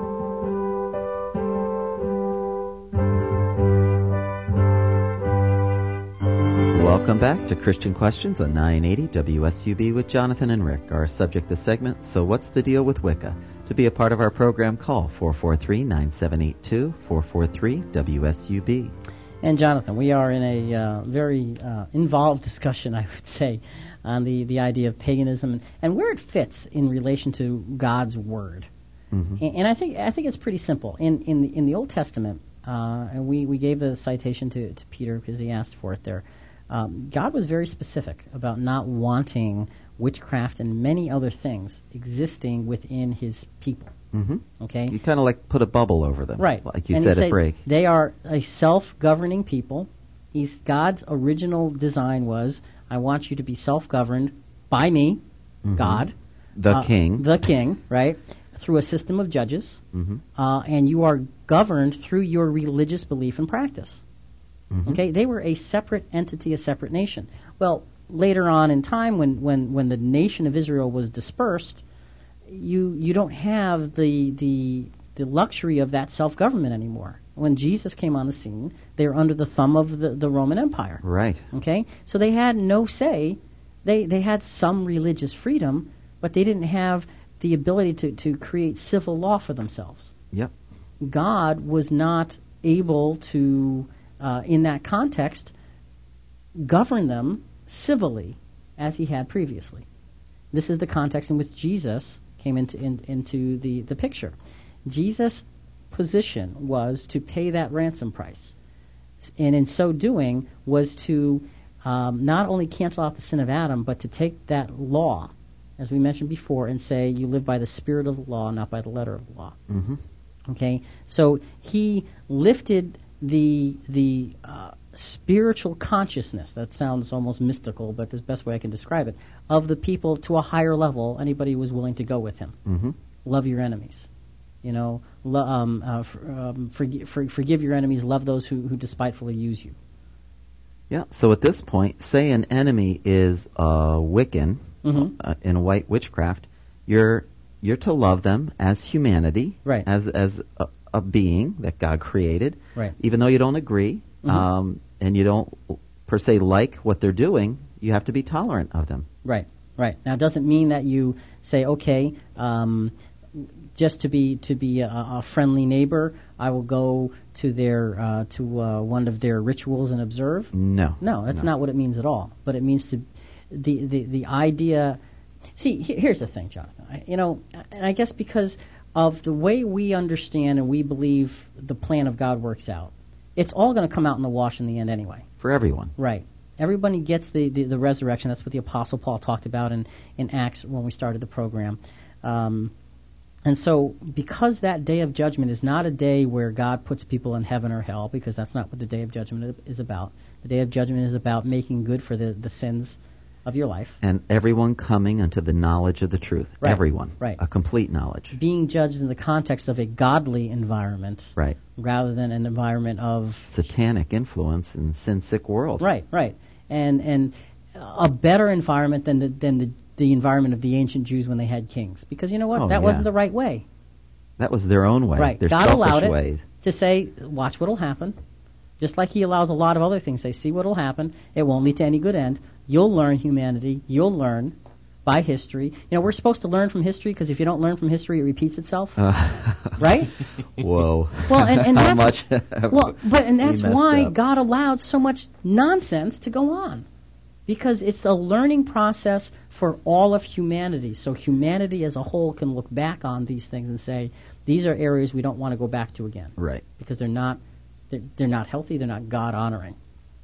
Speaker 2: Welcome back to Christian Questions on nine eighty W S U B with Jonathan and Rick. Our subject this segment, So What's the Deal with Wicca? To be a part of our program, call four four three, nine seven eight two, four four three, W S U B.
Speaker 1: And Jonathan, we are in a uh, very uh, involved discussion, I would say, on the, the idea of paganism and, and where it fits in relation to God's Word. Mm-hmm. And, and I think I think it's pretty simple. In in the, in the Old Testament, uh, and we, we gave the citation to, to Peter because he asked for it there, um, God was very specific about not wanting witchcraft and many other things existing within his people.
Speaker 2: Mm-hmm.
Speaker 1: Okay?
Speaker 2: You kind of like put a bubble over them.
Speaker 1: Right.
Speaker 2: Like you
Speaker 1: and
Speaker 2: said
Speaker 1: he
Speaker 2: at break.
Speaker 1: They are a self-governing people. He's, God's original design was, I want you to be self-governed by me, mm-hmm. God.
Speaker 2: The
Speaker 1: uh,
Speaker 2: king.
Speaker 1: The king, right, through a system of judges.
Speaker 2: Mm-hmm.
Speaker 1: Uh, and you are governed through your religious belief and practice. Mm-hmm. Okay? They were a separate entity, a separate nation. Well, later on in time, when, when, when the nation of Israel was dispersed, you you don't have the the the luxury of that self-government anymore. When Jesus came on the scene, they were under the thumb of the, the Roman Empire.
Speaker 2: Right.
Speaker 1: Okay? So they had no say. They they had some religious freedom, but they didn't have the ability to, to create civil law for themselves.
Speaker 2: Yep.
Speaker 1: God was not able to, uh, in that context, govern them civilly as he had previously. This is the context in which Jesus came into in, into the, the picture. Jesus' position was to pay that ransom price, and in so doing was to um, not only cancel out the sin of Adam, but to take that law, as we mentioned before, and say you live by the spirit of the law, not by the letter of the law.
Speaker 2: Mm-hmm.
Speaker 1: Okay, so he lifted the the uh, spiritual consciousness, that sounds almost mystical, but the best way I can describe it, of the people to a higher level. Anybody who was willing to go with him.
Speaker 2: Mm-hmm.
Speaker 1: Love your enemies. You know, lo- um, uh, for, um, forgi- for, forgive your enemies, love those who, who despitefully use you.
Speaker 2: Yeah, so at this point, say an enemy is a Wiccan
Speaker 1: Mm-hmm.
Speaker 2: uh, in white witchcraft, you're you're to love them as humanity,
Speaker 1: right.
Speaker 2: as as a, a being that God created,
Speaker 1: right.
Speaker 2: even though you don't agree,
Speaker 1: mm-hmm.
Speaker 2: um, and you don't per se like what they're doing, you have to be tolerant of them.
Speaker 1: Right, right. Now, it doesn't mean that you say, okay, um, just to be to be a, a friendly neighbor, I will go to their uh, to uh, one of their rituals and observe.
Speaker 2: No,
Speaker 1: no, that's
Speaker 2: no.
Speaker 1: not what it means at all. But it means to the the, the idea. See, he, here's the thing, Jonathan. I, you know, and I guess because of the way we understand and we believe the plan of God works out, it's all going to come out in the wash in the end anyway.
Speaker 2: For everyone.
Speaker 1: Right. Everybody gets the, the, the resurrection. That's what the Apostle Paul talked about in, in Acts when we started the program. Um, and so because that day of judgment is not a day where God puts people in heaven or hell, because that's not what the day of judgment is about. The day of judgment is about making good for the, the sins of your life.
Speaker 2: And everyone coming unto the knowledge of the truth.
Speaker 1: Right.
Speaker 2: Everyone.
Speaker 1: Right.
Speaker 2: A complete knowledge.
Speaker 1: Being judged in the context of a godly environment.
Speaker 2: Right.
Speaker 1: Rather than an environment of
Speaker 2: satanic influence in sin-sick world.
Speaker 1: Right, right. And and a better environment than the than the, the environment of the ancient Jews when they had kings. Because you know what?
Speaker 2: Oh,
Speaker 1: that
Speaker 2: yeah.
Speaker 1: wasn't the right way.
Speaker 2: That was their own way.
Speaker 1: Right.
Speaker 2: Their
Speaker 1: God
Speaker 2: selfish
Speaker 1: allowed it
Speaker 2: way.
Speaker 1: to say, watch what'll happen. Just like he allows a lot of other things. Say, see what'll happen. It won't lead to any good end. You'll learn humanity. You'll learn by history. You know, we're supposed to learn from history because if you don't learn from history, it repeats itself. Uh, right?
Speaker 2: Whoa.
Speaker 1: Well, and, and
Speaker 2: How
Speaker 1: that's
Speaker 2: much
Speaker 1: well, but and that's why
Speaker 2: up.
Speaker 1: God allowed so much nonsense to go on, because it's a learning process for all of humanity. So humanity as a whole can look back on these things and say, these are areas we don't want to go back to again.
Speaker 2: Right.
Speaker 1: Because they're not they're, they're not healthy. They're not God honoring.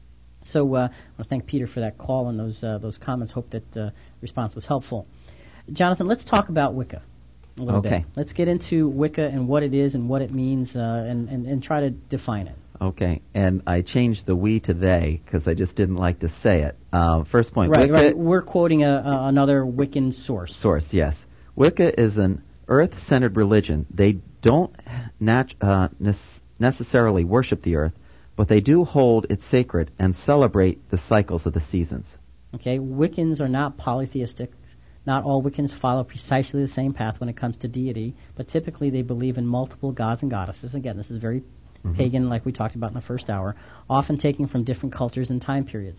Speaker 1: So uh, I want to thank Peter for that call and those uh, those comments. Hope that uh, response was helpful. Jonathan, let's talk about Wicca a little
Speaker 2: okay.
Speaker 1: bit. Let's get into Wicca and what it is and what it means, uh, and, and, and try to define it.
Speaker 2: Okay, and I changed the we to they because I just didn't like to say it. Uh, first point.
Speaker 1: Right,
Speaker 2: Wicca,
Speaker 1: right. We're quoting a, a, another Wiccan source.
Speaker 2: Source, yes. Wicca is an earth-centered religion. They don't nat- uh, ne- necessarily worship the earth, but they do hold it sacred and celebrate the cycles of the seasons.
Speaker 1: Okay, Wiccans are not polytheistic. Not all Wiccans follow precisely the same path when it comes to deity, but typically they believe in multiple gods and goddesses. Again, this is very mm-hmm. pagan, like we talked about in the first hour, often taken from different cultures and time periods.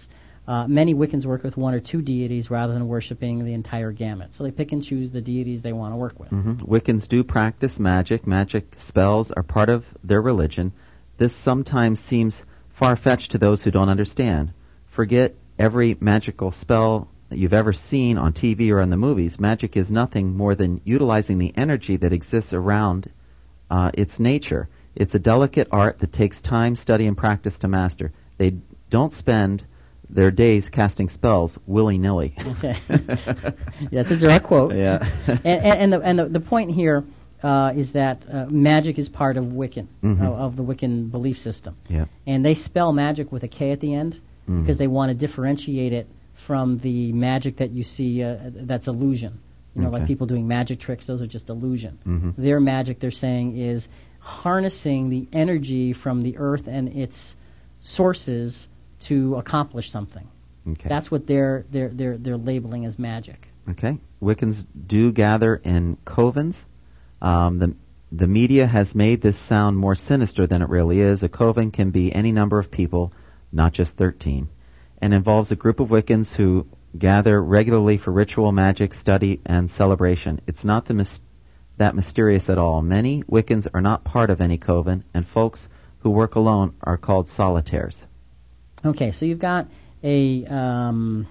Speaker 1: Uh, many Wiccans work with one or two deities rather than worshiping the entire gamut. So they pick and choose the deities they want to work with.
Speaker 2: Mm-hmm. Wiccans do practice magic. Magic spells are part of their religion. This sometimes seems far-fetched to those who don't understand. Forget every magical spell that you've ever seen on T V or in the movies. Magic is nothing more than utilizing the energy that exists around uh, its nature. It's a delicate art that takes time, study, and practice to master. They don't spend their days casting spells willy-nilly.
Speaker 1: Okay. Yeah, that's a direct quote.
Speaker 2: Yeah.
Speaker 1: and, and, and, the, and the, the point here uh, is that uh, magic is part of Wiccan,
Speaker 2: Mm-hmm.
Speaker 1: of, of the Wiccan belief system.
Speaker 2: Yeah.
Speaker 1: And they spell magic with a K at the end
Speaker 2: Mhm.
Speaker 1: because they want to differentiate it from the magic that you see uh, that's illusion. You know,
Speaker 2: Okay.
Speaker 1: like people doing magic tricks, those are just illusion.
Speaker 2: Mhm.
Speaker 1: Their magic, they're saying, is harnessing the energy from the earth and its sources to accomplish something.
Speaker 2: Okay.
Speaker 1: That's what they're they're they're they're labeling as magic.
Speaker 2: Okay. Wiccans do gather in covens. Um, the the media has made this sound more sinister than it really is. A coven can be any number of people, not just thirteen, and involves a group of Wiccans who gather regularly for ritual, magic, study, and celebration. It's not the mis- that mysterious at all. Many Wiccans are not part of any coven, and folks who work alone are called solitaires.
Speaker 1: Okay, so you've got a um,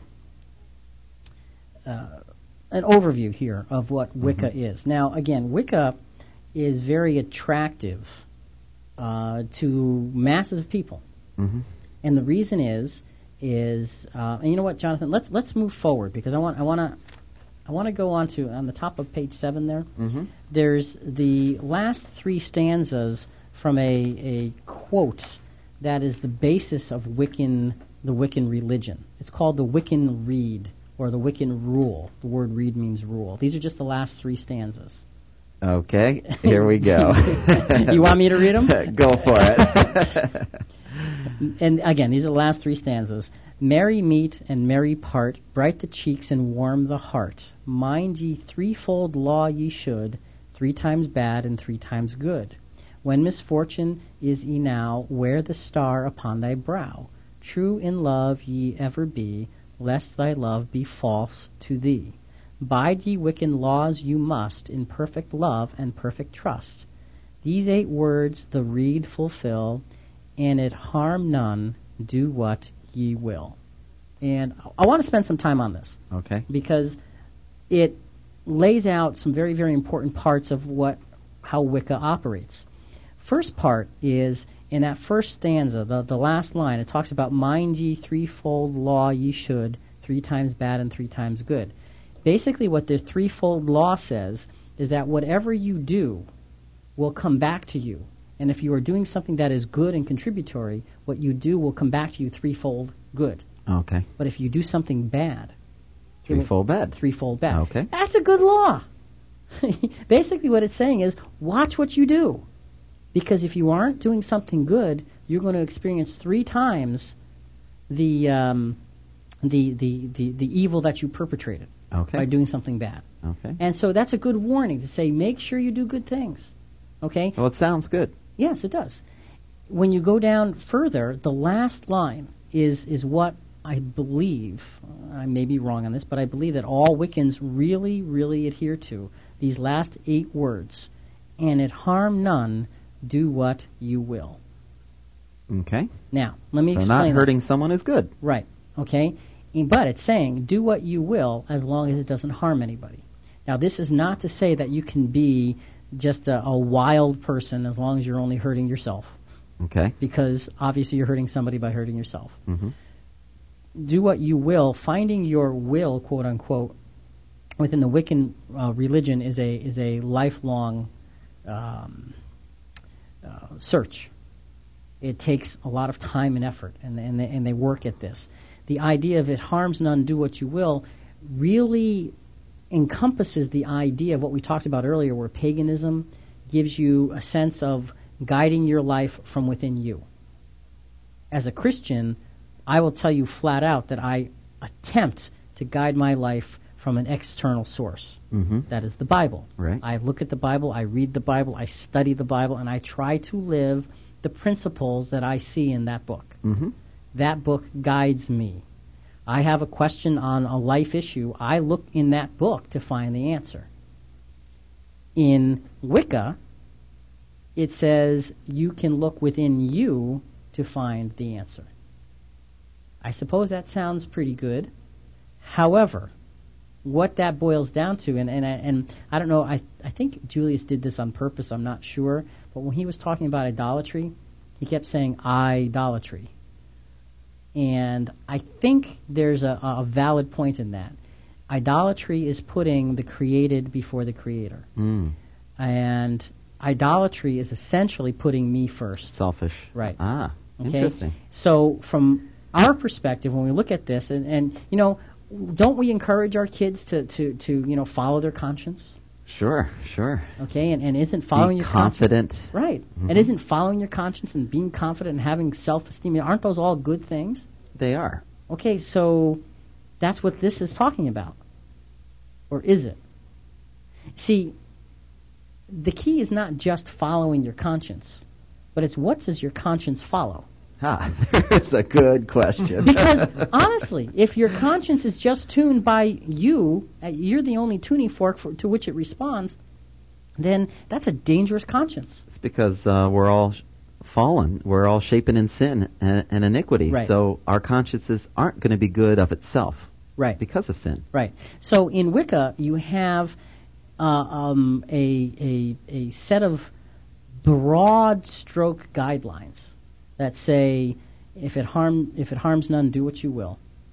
Speaker 1: uh, an overview here of what Wicca
Speaker 2: Mm-hmm.
Speaker 1: is. Now, again, Wicca is very attractive uh, to masses of people,
Speaker 2: Mm-hmm.
Speaker 1: and the reason is is uh, and you know what, Jonathan? Let's let's move forward because I want I want to I want to go on to on the top of page seven there.
Speaker 2: Mm-hmm.
Speaker 1: There's the last three stanzas from a a quote that is the basis of Wiccan, the Wiccan religion. It's called the Wiccan Reed, or the Wiccan Rule. The word reed means rule. These are just the last three stanzas.
Speaker 2: Okay, here we go.
Speaker 1: You want me to read them?
Speaker 2: Go for it.
Speaker 1: And again, these are the last three stanzas. Merry meet and merry part, bright the cheeks and warm the heart. Mind ye threefold law ye should, three times bad and three times good. When misfortune is enow, wear the star upon thy brow. True in love ye ever be, lest thy love be false to thee. Bide ye Wiccan laws you must, in perfect love and perfect trust. These eight words the reed fulfill, and it harm none, do what ye will. And I want to spend some time on this,
Speaker 2: Okay.
Speaker 1: because it lays out some very, very important parts of what how Wicca operates. First part is in that first stanza, the, the last line, it talks about mind ye threefold law ye should, three times bad and three times good. Basically what the threefold law says is that whatever you do will come back to you. And if you are doing something that is good and contributory, what you do will come back to you threefold good.
Speaker 2: Okay.
Speaker 1: But if you do something bad, it will-
Speaker 2: Threefold bad.
Speaker 1: threefold bad.
Speaker 2: Okay.
Speaker 1: That's a good law. Basically what it's saying is watch what you do. Because if you aren't doing something good, you're going to experience three times the um, the, the, the, the evil that you perpetrated
Speaker 2: Okay.
Speaker 1: by doing something bad.
Speaker 2: Okay.
Speaker 1: And so that's a good warning to say make sure you do good things. Okay?
Speaker 2: Well, it sounds good.
Speaker 1: Yes, it does. When you go down further, the last line is is what I believe, I may be wrong on this, but I believe that all Wiccans really, really adhere to these last eight words. And it harm none, do what you will.
Speaker 2: Okay.
Speaker 1: Now, let me
Speaker 2: so
Speaker 1: explain
Speaker 2: not
Speaker 1: that.
Speaker 2: hurting someone is good.
Speaker 1: Right, okay? And- But it's saying do what you will as long as it doesn't harm anybody. Now, this is not to say that you can be just a, a wild person as long as you're only hurting yourself,
Speaker 2: Okay.
Speaker 1: because obviously you're hurting somebody by hurting yourself.
Speaker 2: Mm-hmm.
Speaker 1: Do what you will. Finding your will, quote unquote, within the Wiccan uh, religion is a is a lifelong um, uh, search. It takes a lot of time and effort, and and they, and they work at this. The idea of it harms none, do what you will, really encompasses the idea of what we talked about earlier, where paganism gives you a sense of guiding your life from within you. As a Christian, I will tell you flat out that I attempt to guide my life from an external source.
Speaker 2: Mm-hmm.
Speaker 1: That is the Bible.
Speaker 2: Right.
Speaker 1: I look at the Bible, I read the Bible, I study the Bible, and I try to live the principles that I see in that book.
Speaker 2: Mm-hmm.
Speaker 1: That book guides me. I have a question on a life issue, I look in that book to find the answer. In Wicca, it says you can look within you to find the answer. I suppose that sounds pretty good. However, what that boils down to, and and I, and I don't know, I I think Julius did this on purpose, I'm not sure, but when he was talking about idolatry, he kept saying idolatry. And I think there's a, a valid point in that. Idolatry is putting the created before the creator.
Speaker 2: Mm.
Speaker 1: And idolatry is essentially putting me first.
Speaker 2: Selfish.
Speaker 1: Right.
Speaker 2: Ah,
Speaker 1: Okay?
Speaker 2: interesting.
Speaker 1: So from our perspective, when we look at this, and, and you know, don't we encourage our kids to, to, to you know, follow their conscience?
Speaker 2: Sure, sure.
Speaker 1: Okay, and, and isn't following
Speaker 2: Be
Speaker 1: your
Speaker 2: confident.
Speaker 1: conscience right?
Speaker 2: Mhm.
Speaker 1: And isn't following your conscience and being confident and having self-esteem, aren't those all good things?
Speaker 2: They are.
Speaker 1: Okay, so that's what this is talking about, or is it? See, the key is not just following your conscience, but it's what does your conscience follow?
Speaker 2: Ah, there's a good question.
Speaker 1: Because honestly, if your conscience is just tuned by you, uh, you're the only tuning fork for, to which it responds, then that's a dangerous conscience.
Speaker 2: It's because uh, we're all sh- fallen. We're all shapen in sin and, and iniquity.
Speaker 1: Right.
Speaker 2: So our consciences aren't going to be good of itself.
Speaker 1: Right.
Speaker 2: Because of sin.
Speaker 1: Right. So in Wicca, you have uh, um, a, a a set of broad stroke guidelines that say, if it harm if it harms none, do what you will.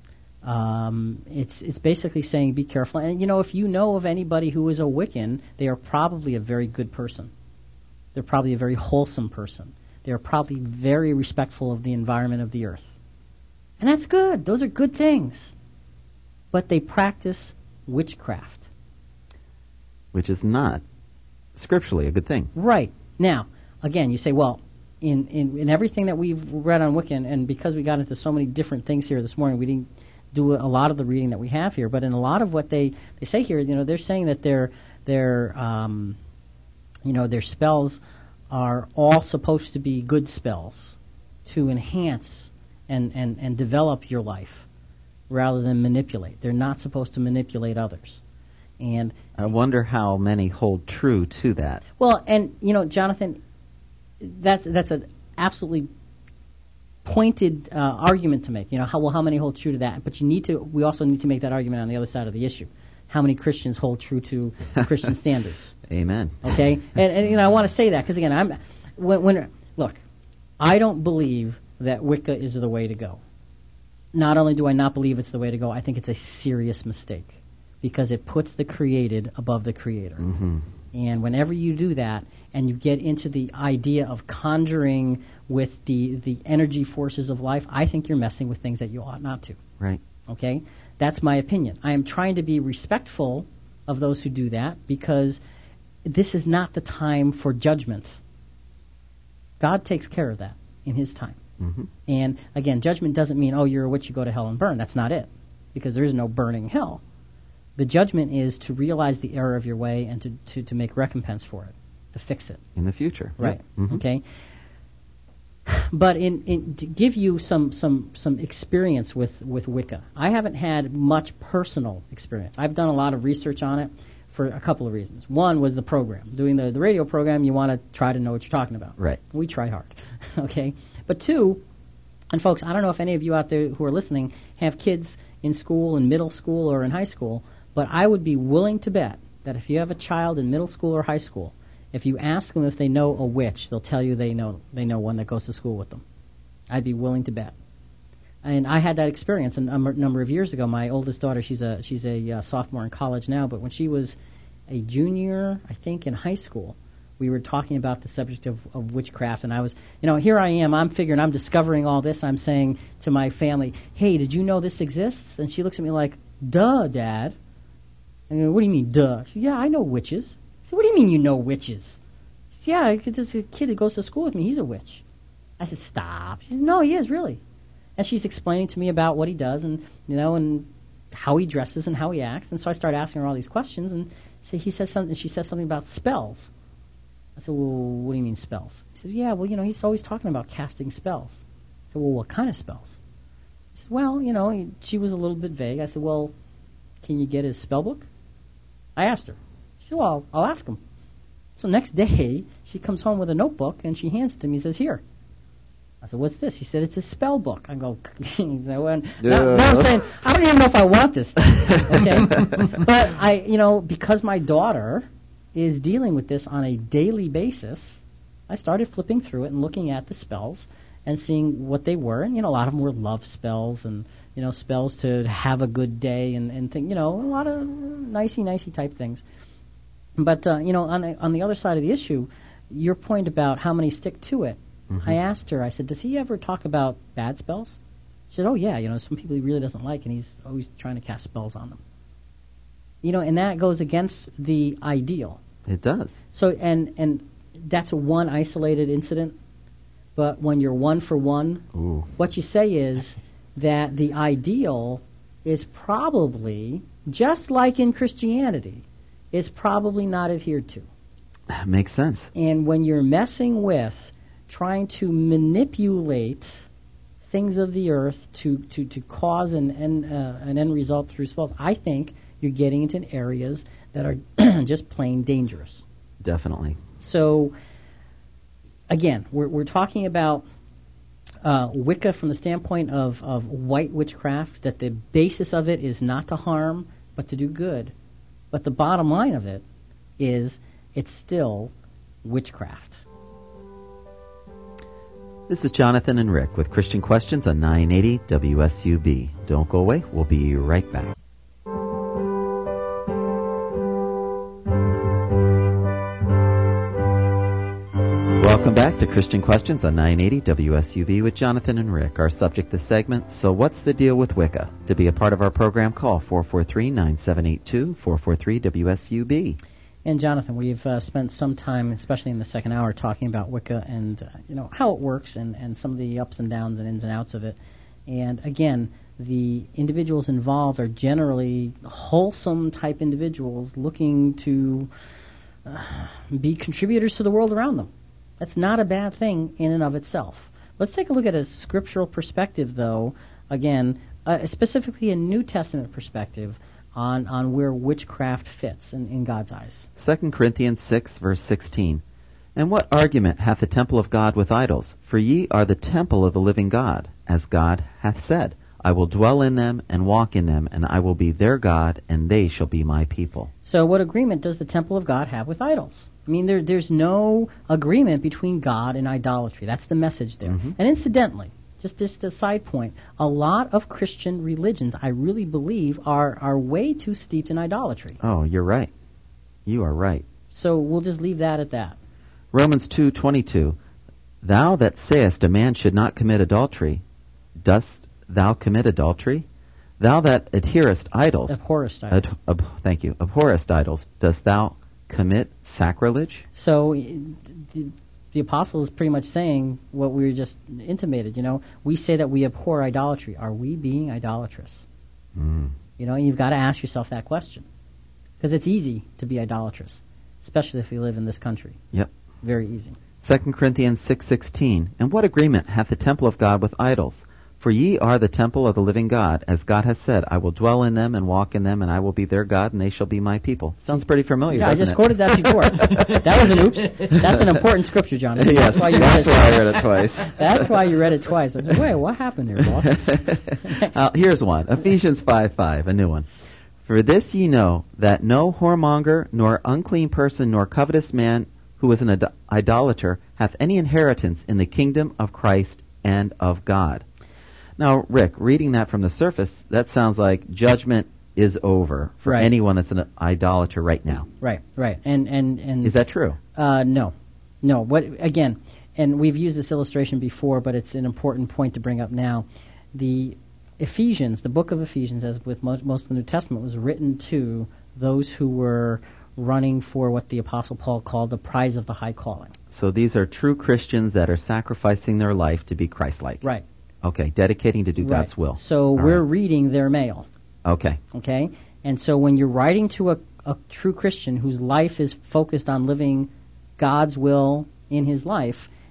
Speaker 1: Um, it's it's basically saying be careful. And you know, if you know of anybody who is a Wiccan, they are probably a very good person. They're probably a very wholesome person. They are probably very respectful of the environment of the earth, and that's good. Those are good things. But they practice witchcraft.
Speaker 2: Which is not scripturally a good thing.
Speaker 1: Right. Now, again, you say, well, in, in, in everything that we've read on Wiccan, and because we got into so many different things here this morning, we didn't do a lot of the reading that we have here, but in a lot of what they, they say here, you know, they're saying that their their um, you know, their spells are all supposed to be good spells to enhance and, and, and develop your life rather than manipulate. They're not supposed to manipulate others. And
Speaker 2: I wonder how many hold true to that.
Speaker 1: well, and you know, Jonathan, that's that's an absolutely pointed uh, argument to make. You know, how well how many hold true to that? But you need to. We also need to make that argument on the other side of the issue. How many Christians hold true to Christian standards?
Speaker 2: Amen.
Speaker 1: Okay, and, and you know, I want to say that because again, I'm when, when look, I don't believe that Wicca is the way to go. Not only do I not believe it's the way to go, I think it's a serious mistake because it puts the created above the creator.
Speaker 2: Mm-hmm.
Speaker 1: And whenever you do that and you get into the idea of conjuring with the, the energy forces of life, I think you're messing with things that you ought not to.
Speaker 2: Right.
Speaker 1: Okay? That's my opinion. I am trying to be respectful of those who do that because this is not the time for judgment. God takes care of that in His time.
Speaker 2: Mm-hmm.
Speaker 1: And again, judgment doesn't mean, oh, you're a witch, you go to hell and burn. That's not it. Because there is no burning hell. The judgment is to realize the error of your way and to, to, to make recompense for it, to fix it.
Speaker 2: In the future.
Speaker 1: Right.
Speaker 2: Yep. Mm-hmm.
Speaker 1: Okay. But in, in to give you some, some, some experience with, with Wicca, I haven't had much personal experience. I've done a lot of research on it for a couple of reasons. One was the program. Doing the, the radio program, you want to try to know what you're talking about.
Speaker 2: Right.
Speaker 1: We try hard. Okay. But two, and folks, I don't know if any of you out there who are listening have kids in school, in middle school, or in high school, but I would be willing to bet that if you have a child in middle school or high school, if you ask them if they know a witch, they'll tell you they know they know one that goes to school with them. I'd be willing to bet. And I had that experience a number of years ago. My oldest daughter, she's a she's a uh, sophomore in college now, but when she was a junior, I think, in high school, we were talking about the subject of, of witchcraft, and I was, you know, here I am, I'm figuring, I'm discovering all this, I'm saying to my family, hey, did you know this exists? And she looks at me like, duh, Dad. I go, what do you mean, duh? She said, yeah, I know witches. I said, what do you mean you know witches? She said, yeah, there's a kid that goes to school with me, he's a witch. I said, stop. She said, no, he is, really. And she's explaining to me about what he does and, you know, and how he dresses and how he acts. And so I started asking her all these questions, and so he says something, she says something about spells. I said, well, what do you mean spells? He says, yeah, well, you know, he's always talking about casting spells. I said, well, what kind of spells? He said, well, you know, he, she was a little bit vague. I said, well, can you get his spell book? I asked her. She said, well, I'll, I'll ask him. So next day, she comes home with a notebook, and she hands it to me and says, here. I said, what's this? She said, it's a spell book. I go, well, now, now I'm saying, I don't even know if I want this stuff. Okay? But I, you know, because my daughter is dealing with this on a daily basis, I started flipping through it and looking at the spells and seeing what they were. And, you know, a lot of them were love spells and, you know, spells to have a good day and, and thing, you know, a lot of nicey-nicey type things. But, uh, you know, on the, on the other side of the issue, your point about how many stick to it, mm-hmm. I asked her, I said, does he ever talk about bad spells? She said, oh, yeah, you know, some people he really doesn't like, and he's always trying to cast spells on them. You know, and that goes against the ideal.
Speaker 2: It does.
Speaker 1: So, and and that's a one isolated incident, but when you're one for one,
Speaker 2: Ooh.
Speaker 1: What you say is that the ideal is probably, just like in Christianity, is probably not adhered to.
Speaker 2: Makes sense.
Speaker 1: And when you're messing with trying to manipulate things of the earth to, to, to cause an end, uh, an end result through spells, I think you're getting into areas that are just plain dangerous.
Speaker 2: Definitely.
Speaker 1: So, again, we're, we're talking about uh, Wicca from the standpoint of, of white witchcraft, that the basis of it is not to harm, but to do good. But the bottom line of it is it's still witchcraft.
Speaker 2: This is Jonathan and Rick with Christian Questions on nine eighty W S U B. Don't go away. We'll be right back. Welcome back to Christian Questions on nine eighty W S U B with Jonathan and Rick. Our subject this segment, so what's the deal with Wicca? To be a part of our program, call four four three, nine seven eight two, four four three W S U B.
Speaker 1: And Jonathan, we've uh, spent some time, especially in the second hour, talking about Wicca and uh, you know how it works and, and some of the ups and downs and ins and outs of it. And again, the individuals involved are generally wholesome type individuals looking to uh, be contributors to the world around them. That's not a bad thing in and of itself. Let's take a look at a scriptural perspective, though, again, uh, specifically a New Testament perspective on, on where witchcraft fits in, in God's eyes.
Speaker 2: Second Corinthians six, verse sixteen. And what argument hath the temple of God with idols? For ye are the temple of the living God, as God hath said, I will dwell in them and walk in them, and I will be their God, and they shall be my people. So
Speaker 1: what agreement does the temple of God have with idols? I mean, there, there's no agreement between God and idolatry. That's the message there. Mm-hmm. And incidentally, just, just a side point, a lot of Christian religions, I really believe, are, are way too steeped in idolatry.
Speaker 2: Oh, you're right. You are right.
Speaker 1: So we'll just leave that at that.
Speaker 2: Romans two twenty-two. Thou that sayest a man should not commit adultery, dost thou commit adultery? Thou that adherest idols,
Speaker 1: abhorrest idols.
Speaker 2: Ad, ab, thank you, abhorrest idols, dost thou commit sacrilege?
Speaker 1: So the, the apostle is pretty much saying what we were just intimated. You know, we say that we abhor idolatry. Are we being idolatrous?
Speaker 2: Mm.
Speaker 1: You know, you've got to ask yourself that question, because it's easy to be idolatrous, especially if you live in this country.
Speaker 2: Yep.
Speaker 1: Very easy.
Speaker 2: Second Corinthians six sixteen. And what agreement hath the temple of God with idols? For ye are the temple of the living God, as God has said, I will dwell in them and walk in them, and I will be their God, and they shall be my people. Sounds pretty familiar,
Speaker 1: yeah,
Speaker 2: doesn't
Speaker 1: I just
Speaker 2: it?
Speaker 1: quoted that before. That was an oops. That's an important scripture, John. That's
Speaker 2: yes,
Speaker 1: why you
Speaker 2: that's
Speaker 1: read it
Speaker 2: why I read it twice.
Speaker 1: That's why you read it twice. I said, wait, what happened there, boss?
Speaker 2: uh, here's one. Ephesians five five, a new one. For this ye know, that no whoremonger, nor unclean person, nor covetous man, who is an ad- idolater, hath any inheritance in the kingdom of Christ and of God. Now, Rick, reading that from the surface, that sounds like judgment is over for
Speaker 1: right.
Speaker 2: anyone that's an idolater right now.
Speaker 1: Right, right. And and, and
Speaker 2: is that true?
Speaker 1: Uh, no. No. What again, and we've used this illustration before, but it's an important point to bring up now. The Ephesians, the book of Ephesians, as with most, most of the New Testament, was written to those who were running for what the Apostle Paul called the prize of the high calling.
Speaker 2: So these are true Christians that are sacrificing their life to be Christ-like.
Speaker 1: Right.
Speaker 2: Okay, dedicating to do
Speaker 1: right.
Speaker 2: God's will.
Speaker 1: So
Speaker 2: All
Speaker 1: we're
Speaker 2: right.
Speaker 1: reading their mail.
Speaker 2: Okay.
Speaker 1: Okay? And so when you're writing to a, a true Christian whose life is focused on living God's will in his life,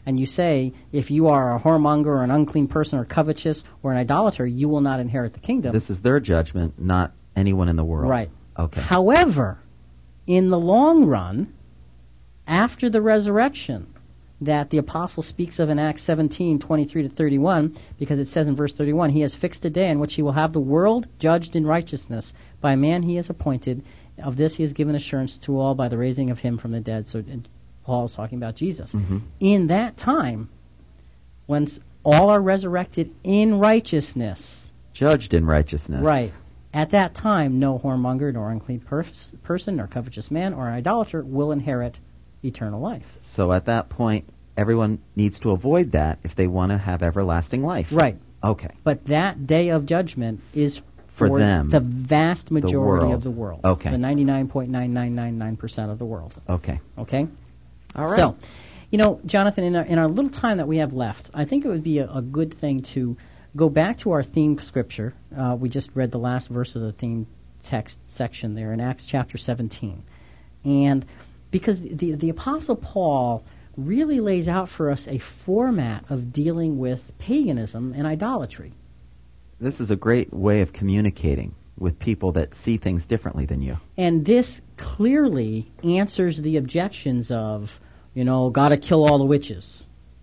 Speaker 1: and you say, if you are a whoremonger or an unclean person or covetous or an idolater, you will not inherit the kingdom.
Speaker 2: This is their judgment, not anyone in the world.
Speaker 1: Right.
Speaker 2: Okay.
Speaker 1: However, in the long run, after the resurrection that the apostle speaks of in Acts seventeen, twenty-three to thirty-one, because it says in verse thirty-one, he has fixed a day in which he will have the world judged in righteousness by a man he has appointed. Of this he has given assurance to all by the raising of him from the dead. So Paul is talking about Jesus.
Speaker 2: Mm-hmm.
Speaker 1: In that time, when all are resurrected in righteousness,
Speaker 2: judged in righteousness.
Speaker 1: Right. At that time, no whoremonger, nor unclean pers- person, nor covetous man, or an idolater will inherit eternal life.
Speaker 2: So at that point, everyone needs to avoid that if they want to have everlasting life.
Speaker 1: Right.
Speaker 2: Okay.
Speaker 1: But that day of judgment is
Speaker 2: For
Speaker 1: for
Speaker 2: them,
Speaker 1: the vast majority
Speaker 2: world.
Speaker 1: of the world.
Speaker 2: Okay.
Speaker 1: The ninety-nine point nine nine nine nine percent of the world.
Speaker 2: Okay.
Speaker 1: Okay?
Speaker 2: All right.
Speaker 1: So, you know, Jonathan, in our, in our little time that we have left, I think it would be a, a good thing to go back to our theme scripture. Uh, we just read the last verse of the theme text section there in Acts chapter seventeen. And because the, the Apostle Paul really lays out for us a format of dealing with paganism and idolatry.
Speaker 2: This is a great way of communicating with people that see things differently than you.
Speaker 1: And this clearly answers the objections of, you know, gotta kill all the witches.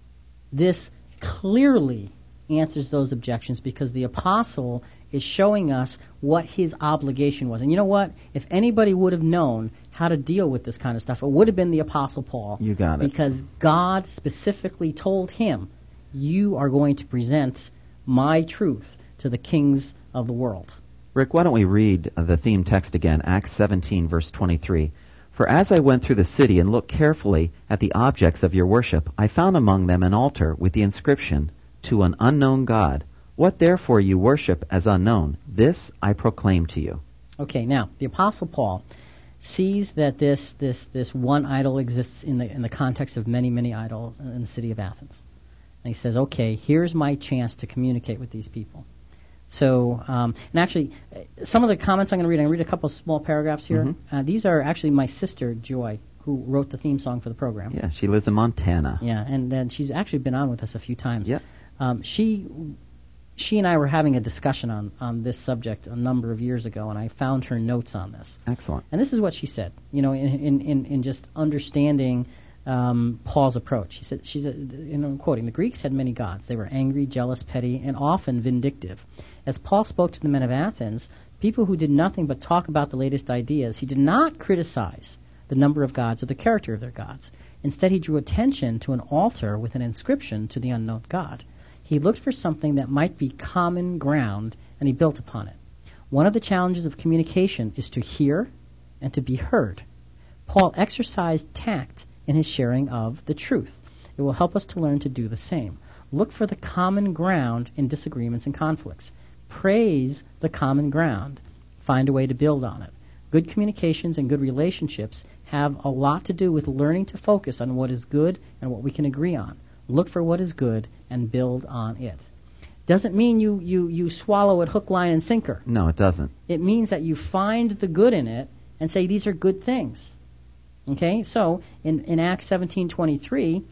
Speaker 1: This clearly answers those objections because the apostle is showing us what his obligation was. And you know what? If anybody would have known how to deal with this kind of stuff, it would have been the apostle Paul.
Speaker 2: You got it.
Speaker 1: Because God specifically told him, you are going to present my truth to the kings of the world.
Speaker 2: Rick, why don't we read the theme text again, Acts seventeen, verse twenty-three. For as I went through the city and looked carefully at the objects of your worship, I found among them an altar with the inscription, to an unknown God. What therefore you worship as unknown, this I proclaim to you.
Speaker 1: Okay, now, the Apostle Paul sees that this this this one idol exists in the in the context of many, many idols in the city of Athens. And he says, okay, here's my chance to communicate with these people. So, um, and actually, some of the comments I'm going to read, I'm going to read a couple of small paragraphs here.
Speaker 2: Mm-hmm.
Speaker 1: Uh, these are actually my sister, Joy, who wrote the theme song for the program.
Speaker 2: Yeah, she lives in Montana.
Speaker 1: Yeah, and then she's actually been on with us a few times.
Speaker 2: Yeah.
Speaker 1: Um, she she and I were having a discussion on, on this subject a number of years ago, and I found her notes on this.
Speaker 2: Excellent.
Speaker 1: And this is what she said, you know, in in, in, in just understanding um, Paul's approach. She said, she's, a, you know, I'm quoting, the Greeks had many gods. They were angry, jealous, petty, and often vindictive. As Paul spoke to the men of Athens, people who did nothing but talk about the latest ideas, he did not criticize the number of gods or the character of their gods. Instead, he drew attention to an altar with an inscription to the unknown God. He looked for something that might be common ground, and he built upon it. One of the challenges of communication is to hear and to be heard. Paul exercised tact in his sharing of the truth. It will help us to learn to do the same. Look for the common ground in disagreements and conflicts. Praise the common ground. Find a way to build on it. Good communications and good relationships have a lot to do with learning to focus on what is good and what we can agree on. Look for what is good and build on it. Doesn't mean you, you, you swallow it hook, line, and sinker.
Speaker 2: No, it doesn't.
Speaker 1: It means that you find the good in it and say these are good things. Okay? So, in, in Acts seventeen twenty-three,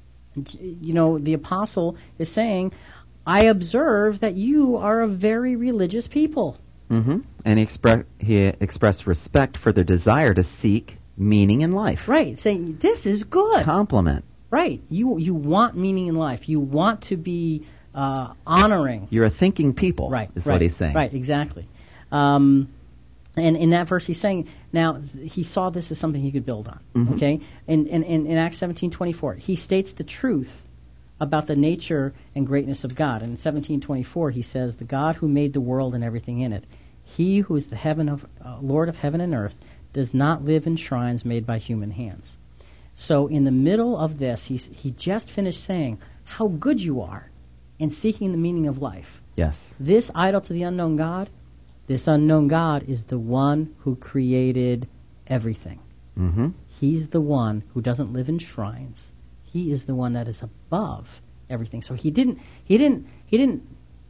Speaker 1: you know, the apostle is saying, I observe that you are a very religious people.
Speaker 2: Mm-hmm. And he, expre- he expressed respect for their desire to seek meaning in life.
Speaker 1: Right, saying, this is good.
Speaker 2: Compliment.
Speaker 1: Right. You you want meaning in life. You want to be uh, honoring.
Speaker 2: You're a thinking people,
Speaker 1: right,
Speaker 2: is
Speaker 1: right,
Speaker 2: what he's saying.
Speaker 1: Right, exactly. Um, and in that verse he's saying, now, he saw this as something he could build on.
Speaker 2: Mm-hmm.
Speaker 1: Okay? In, in, in, in Acts seventeen twenty-four, he states the truth about the nature and greatness of God. And in seventeen twenty-four he says, the God who made the world and everything in it, he who is the heaven of uh, Lord of heaven and earth, does not live in shrines made by human hands. So in the middle of this, he's, he just finished saying how good you are in seeking the meaning of life.
Speaker 2: Yes.
Speaker 1: This idol to the unknown God, this unknown God is the one who created everything.
Speaker 2: Mm-hmm.
Speaker 1: He's the one who doesn't live in shrines. He is the one that is above everything. So he didn't he didn't he didn't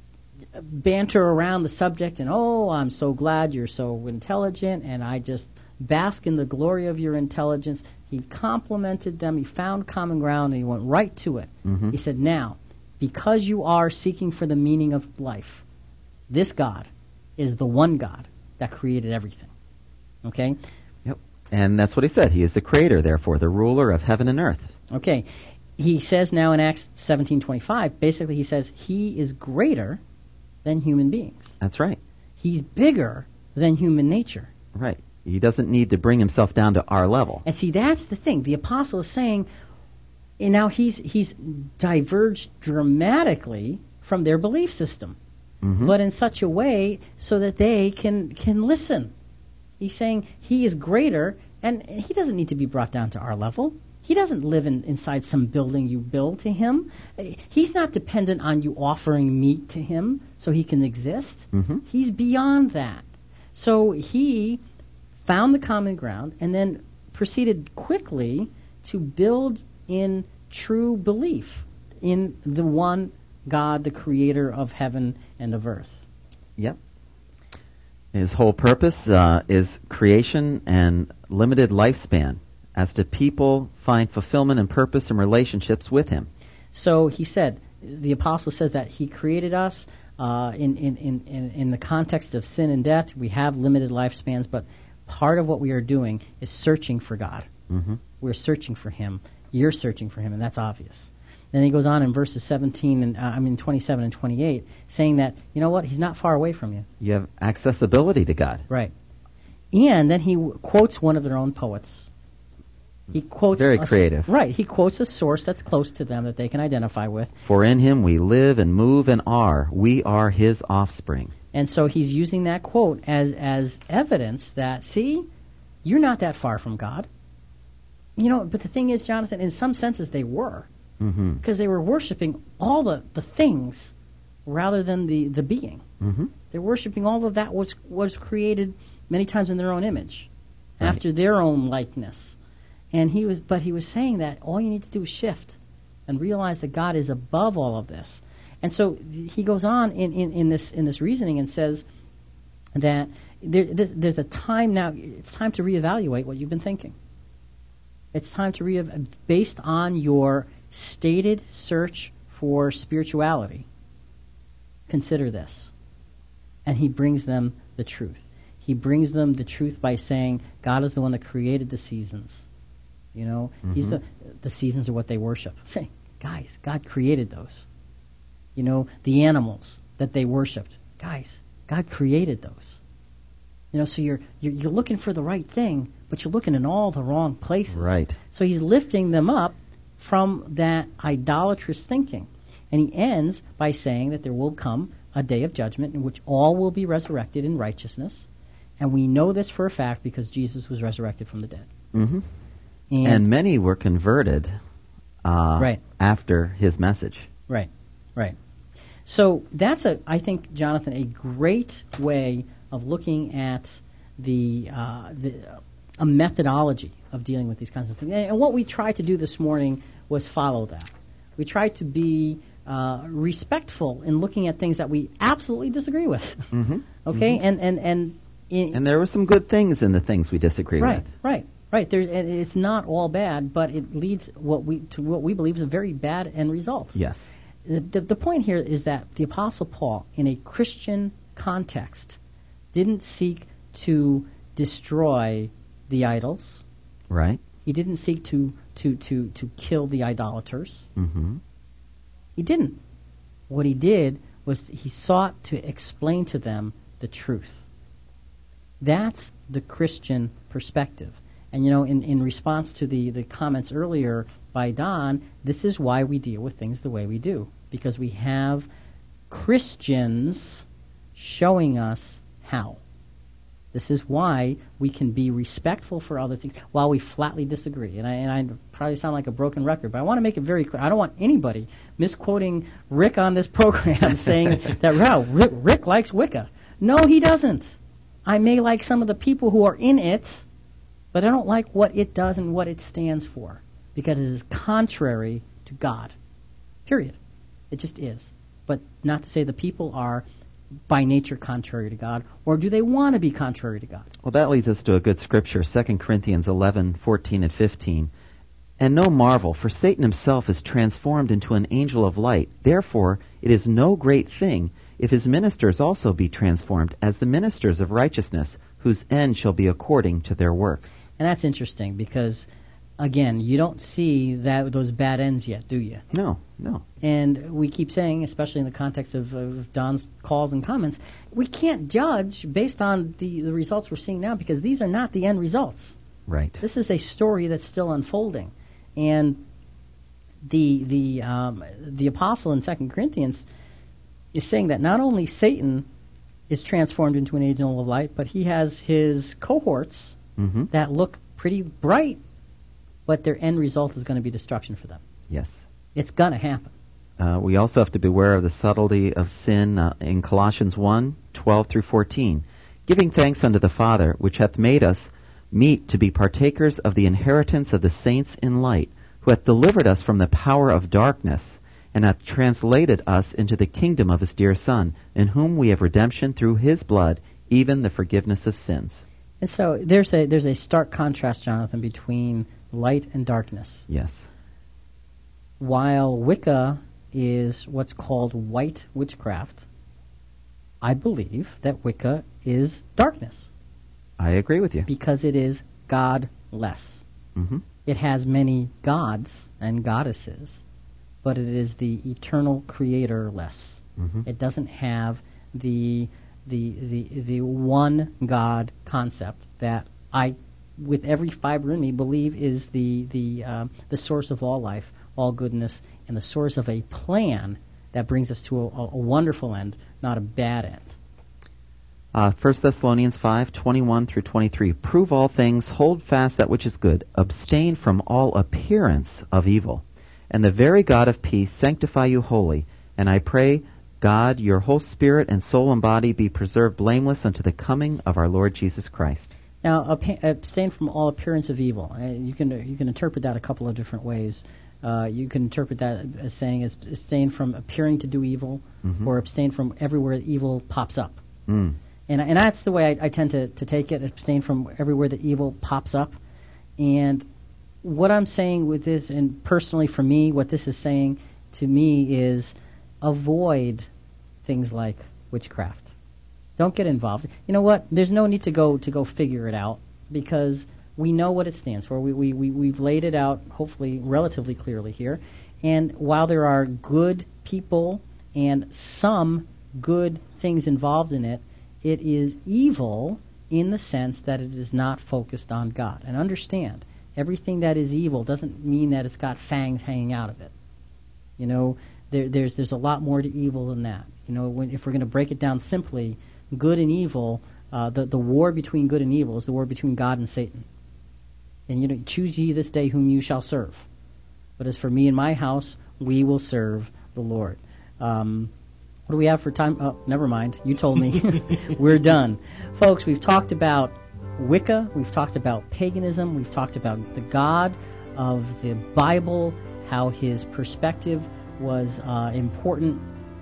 Speaker 1: banter around the subject and, oh, I'm so glad you're so intelligent and I just bask in the glory of your intelligence. He complimented them. He found common ground, and he went right to it.
Speaker 2: Mm-hmm.
Speaker 1: He said, now, because you are seeking for the meaning of life, this God is the one God that created everything. Okay?
Speaker 2: Yep. And that's what he said. He is the creator, therefore, the ruler of heaven and earth.
Speaker 1: Okay. He says now in Acts seventeen twenty-five, basically he says he is greater than human beings.
Speaker 2: That's right.
Speaker 1: He's bigger than human nature.
Speaker 2: Right. He doesn't need to bring himself down to our level.
Speaker 1: And see, that's the thing. The apostle is saying, and now he's he's diverged dramatically from their belief system,
Speaker 2: Mm-hmm.
Speaker 1: but in such a way so that they can can listen. He's saying he is greater, and he doesn't need to be brought down to our level. He doesn't live in, inside some building you build to him. He's not dependent on you offering meat to him so he can exist.
Speaker 2: Mm-hmm.
Speaker 1: He's beyond that. So he found the common ground and then proceeded quickly to build in true belief in the one God, the creator of heaven and of earth.
Speaker 2: Yep. His whole purpose uh, is creation and limited lifespan, as to people find fulfillment and purpose in relationships with him.
Speaker 1: So he said, the apostle says that he created us uh, in, in, in, in, in the context of sin and death. We have limited lifespans, but part of what we are doing is searching for God.
Speaker 2: Mm-hmm.
Speaker 1: We're searching for him. You're searching for him, and that's obvious. Then he goes on in verses seventeen and uh, I mean twenty-seven and twenty-eight, saying that, you know what, he's not far away from you.
Speaker 2: You have accessibility to God.
Speaker 1: Right. And then he w- quotes one of their own poets. He quotes
Speaker 2: Very
Speaker 1: a s-
Speaker 2: creative.
Speaker 1: Right. He quotes a source that's close to them that they can identify with.
Speaker 2: For in him we live and move and are. We are his offspring.
Speaker 1: And so he's using that quote as as evidence that, see, you're not that far from God. You know, but the thing is, Jonathan, in some senses they were.
Speaker 2: Mm-hmm.
Speaker 1: Because they were worshiping all the, the things rather than the, the being.
Speaker 2: Mm-hmm.
Speaker 1: They're worshiping all of that was was created many times in their own image,
Speaker 2: Right.
Speaker 1: after their own likeness. And he was, but he was saying that all you need to do is shift and realize that God is above all of this. And so he goes on in, in, in this in this reasoning and says that there, there's, there's a time now. It's time to reevaluate what you've been thinking. It's time to re based on your stated search for spirituality. Consider this. And he brings them the truth. He brings them the truth by saying God is the one that created the seasons. You know,
Speaker 2: Mm-hmm.
Speaker 1: he's the the seasons are what they worship. Hey, guys, God created those. You know, the animals that they worshipped. Guys, God created those. You know, so you're you're, you're looking for the right thing, but you're looking in all the wrong places.
Speaker 2: Right.
Speaker 1: So he's lifting them up from that idolatrous thinking. And he ends by saying that there will come a day of judgment in which all will be resurrected in righteousness. And we know this for a fact because Jesus was resurrected from the dead.
Speaker 2: Mm-hmm.
Speaker 1: And,
Speaker 2: And many were converted uh,
Speaker 1: Right.
Speaker 2: after his message.
Speaker 1: Right, right. So that's, a, I think, Jonathan, a great way of looking at the, uh, the a methodology of dealing with these kinds of things. And what we tried to do this morning was follow that. We tried to be uh, respectful in looking at things that we absolutely disagree with.
Speaker 2: Mm-hmm.
Speaker 1: Okay,
Speaker 2: Mm-hmm.
Speaker 1: and and and in,
Speaker 2: And there were some good things in the things we disagree
Speaker 1: right,
Speaker 2: with.
Speaker 1: right, right. There, and it's not all bad, but it leads what we to what we believe is a very bad end result.
Speaker 2: Yes.
Speaker 1: The, the, the point here is that the Apostle Paul, in a Christian context, didn't seek to destroy the idols.
Speaker 2: Right.
Speaker 1: He didn't seek to to to to kill the idolaters.
Speaker 2: Mm-hmm.
Speaker 1: He didn't. What he did was he sought to explain to them the truth. That's the Christian perspective. And, you know, in, in response to the, the comments earlier by Don, this is why we deal with things the way we do. Because we have Christians showing us how. This is why we can be respectful for other things while we flatly disagree. And I, and I probably sound like a broken record, but I want to make it very clear. I don't want anybody misquoting Rick on this program saying that, wow, Rick, Rick likes Wicca. No, he doesn't. I may like some of the people who are in it, but I don't like what it does and what it stands for because it is contrary to God. Period. It just is. But not to say the people are by nature contrary to God, or do they want to be contrary to God?
Speaker 2: Well, that leads us to a good scripture, Second Corinthians eleven, fourteen and fifteen. And no marvel, for Satan himself is transformed into an angel of light. Therefore, it is no great thing if his ministers also be transformed as the ministers of righteousness, whose end shall be according to their works.
Speaker 1: And that's interesting because, again, you don't see that those bad ends yet, do you?
Speaker 2: No, no.
Speaker 1: And we keep saying, especially in the context of, of Don's calls and comments, we can't judge based on the, the results we're seeing now because these are not the end results.
Speaker 2: Right.
Speaker 1: This is a story that's still unfolding. And the the um, the apostle in Second Corinthians is saying that not only Satan is transformed into an angel of light, but he has his cohorts
Speaker 2: mm-hmm.
Speaker 1: that look pretty bright, but their end result is going to be destruction for them.
Speaker 2: Yes.
Speaker 1: It's going to happen.
Speaker 2: Uh, we also have to beware of the subtlety of sin uh, in Colossians one, twelve through fourteen. Giving thanks unto the Father, which hath made us meet to be partakers of the inheritance of the saints in light, who hath delivered us from the power of darkness, and hath translated us into the kingdom of his dear Son, in whom we have redemption through his blood, even the forgiveness of sins.
Speaker 1: And so there's a there's a stark contrast, Jonathan, between light and darkness.
Speaker 2: Yes.
Speaker 1: While Wicca is what's called white witchcraft, I believe that Wicca is darkness.
Speaker 2: I agree with you.
Speaker 1: Because it is godless.
Speaker 2: Mm-hmm.
Speaker 1: It has many gods and goddesses, but it is the eternal creator-less.
Speaker 2: Mm-hmm.
Speaker 1: It doesn't have the the the the one God concept that I, with every fiber in me, believe is the the um, the source of all life, all goodness, and the source of a plan that brings us to a, a wonderful end, not a bad end.
Speaker 2: Uh, First Thessalonians five, twenty-one through twenty-three. Prove all things, hold fast that which is good, abstain from all appearance of evil. And the very God of peace sanctify you wholly. And I pray, God, your whole spirit and soul and body be preserved blameless unto the coming of our Lord Jesus Christ.
Speaker 1: Now, abstain from all appearance of evil. Uh, you can you can interpret that a couple of different ways. Uh, you can interpret that as saying abstain from appearing to do evil,
Speaker 2: mm-hmm.
Speaker 1: or abstain from everywhere evil pops up.
Speaker 2: Mm.
Speaker 1: And and that's the way I, I tend to, to take it, abstain from everywhere that evil pops up. And what I'm saying with this, and personally for me, what this is saying to me is avoid things like witchcraft. Don't get involved. You know what? There's no need to go to go figure it out because we know what it stands for. We, we, we, we've laid it out, hopefully, relatively clearly here. And while there are good people and some good things involved in it, it is evil in the sense that it is not focused on God. And understand, everything that is evil doesn't mean that it's got fangs hanging out of it. You know, there, there's there's a lot more to evil than that. You know, when, if we're going to break it down simply, good and evil, uh, the, the war between good and evil is the war between God and Satan. And you know, choose ye this day whom you shall serve. But as for me and my house, we will serve the Lord. Um, what do we have for time? Oh, never mind. You told me. We're done. Folks, we've talked about Wicca. We've talked about paganism. We've talked about the God of the Bible, how his perspective was uh, important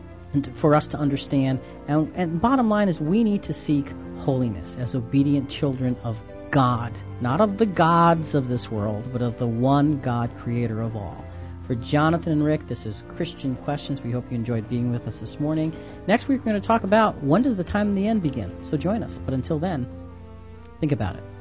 Speaker 1: for us to understand. And, and bottom line is we need to seek holiness as obedient children of God, not of the gods of this world, but of the one God, creator of all. For Jonathan and Rick, this is Christian Questions. We hope you enjoyed being with us this morning. Next week we're going to talk about when does the time of the end begin. So join us. But until then, think about it.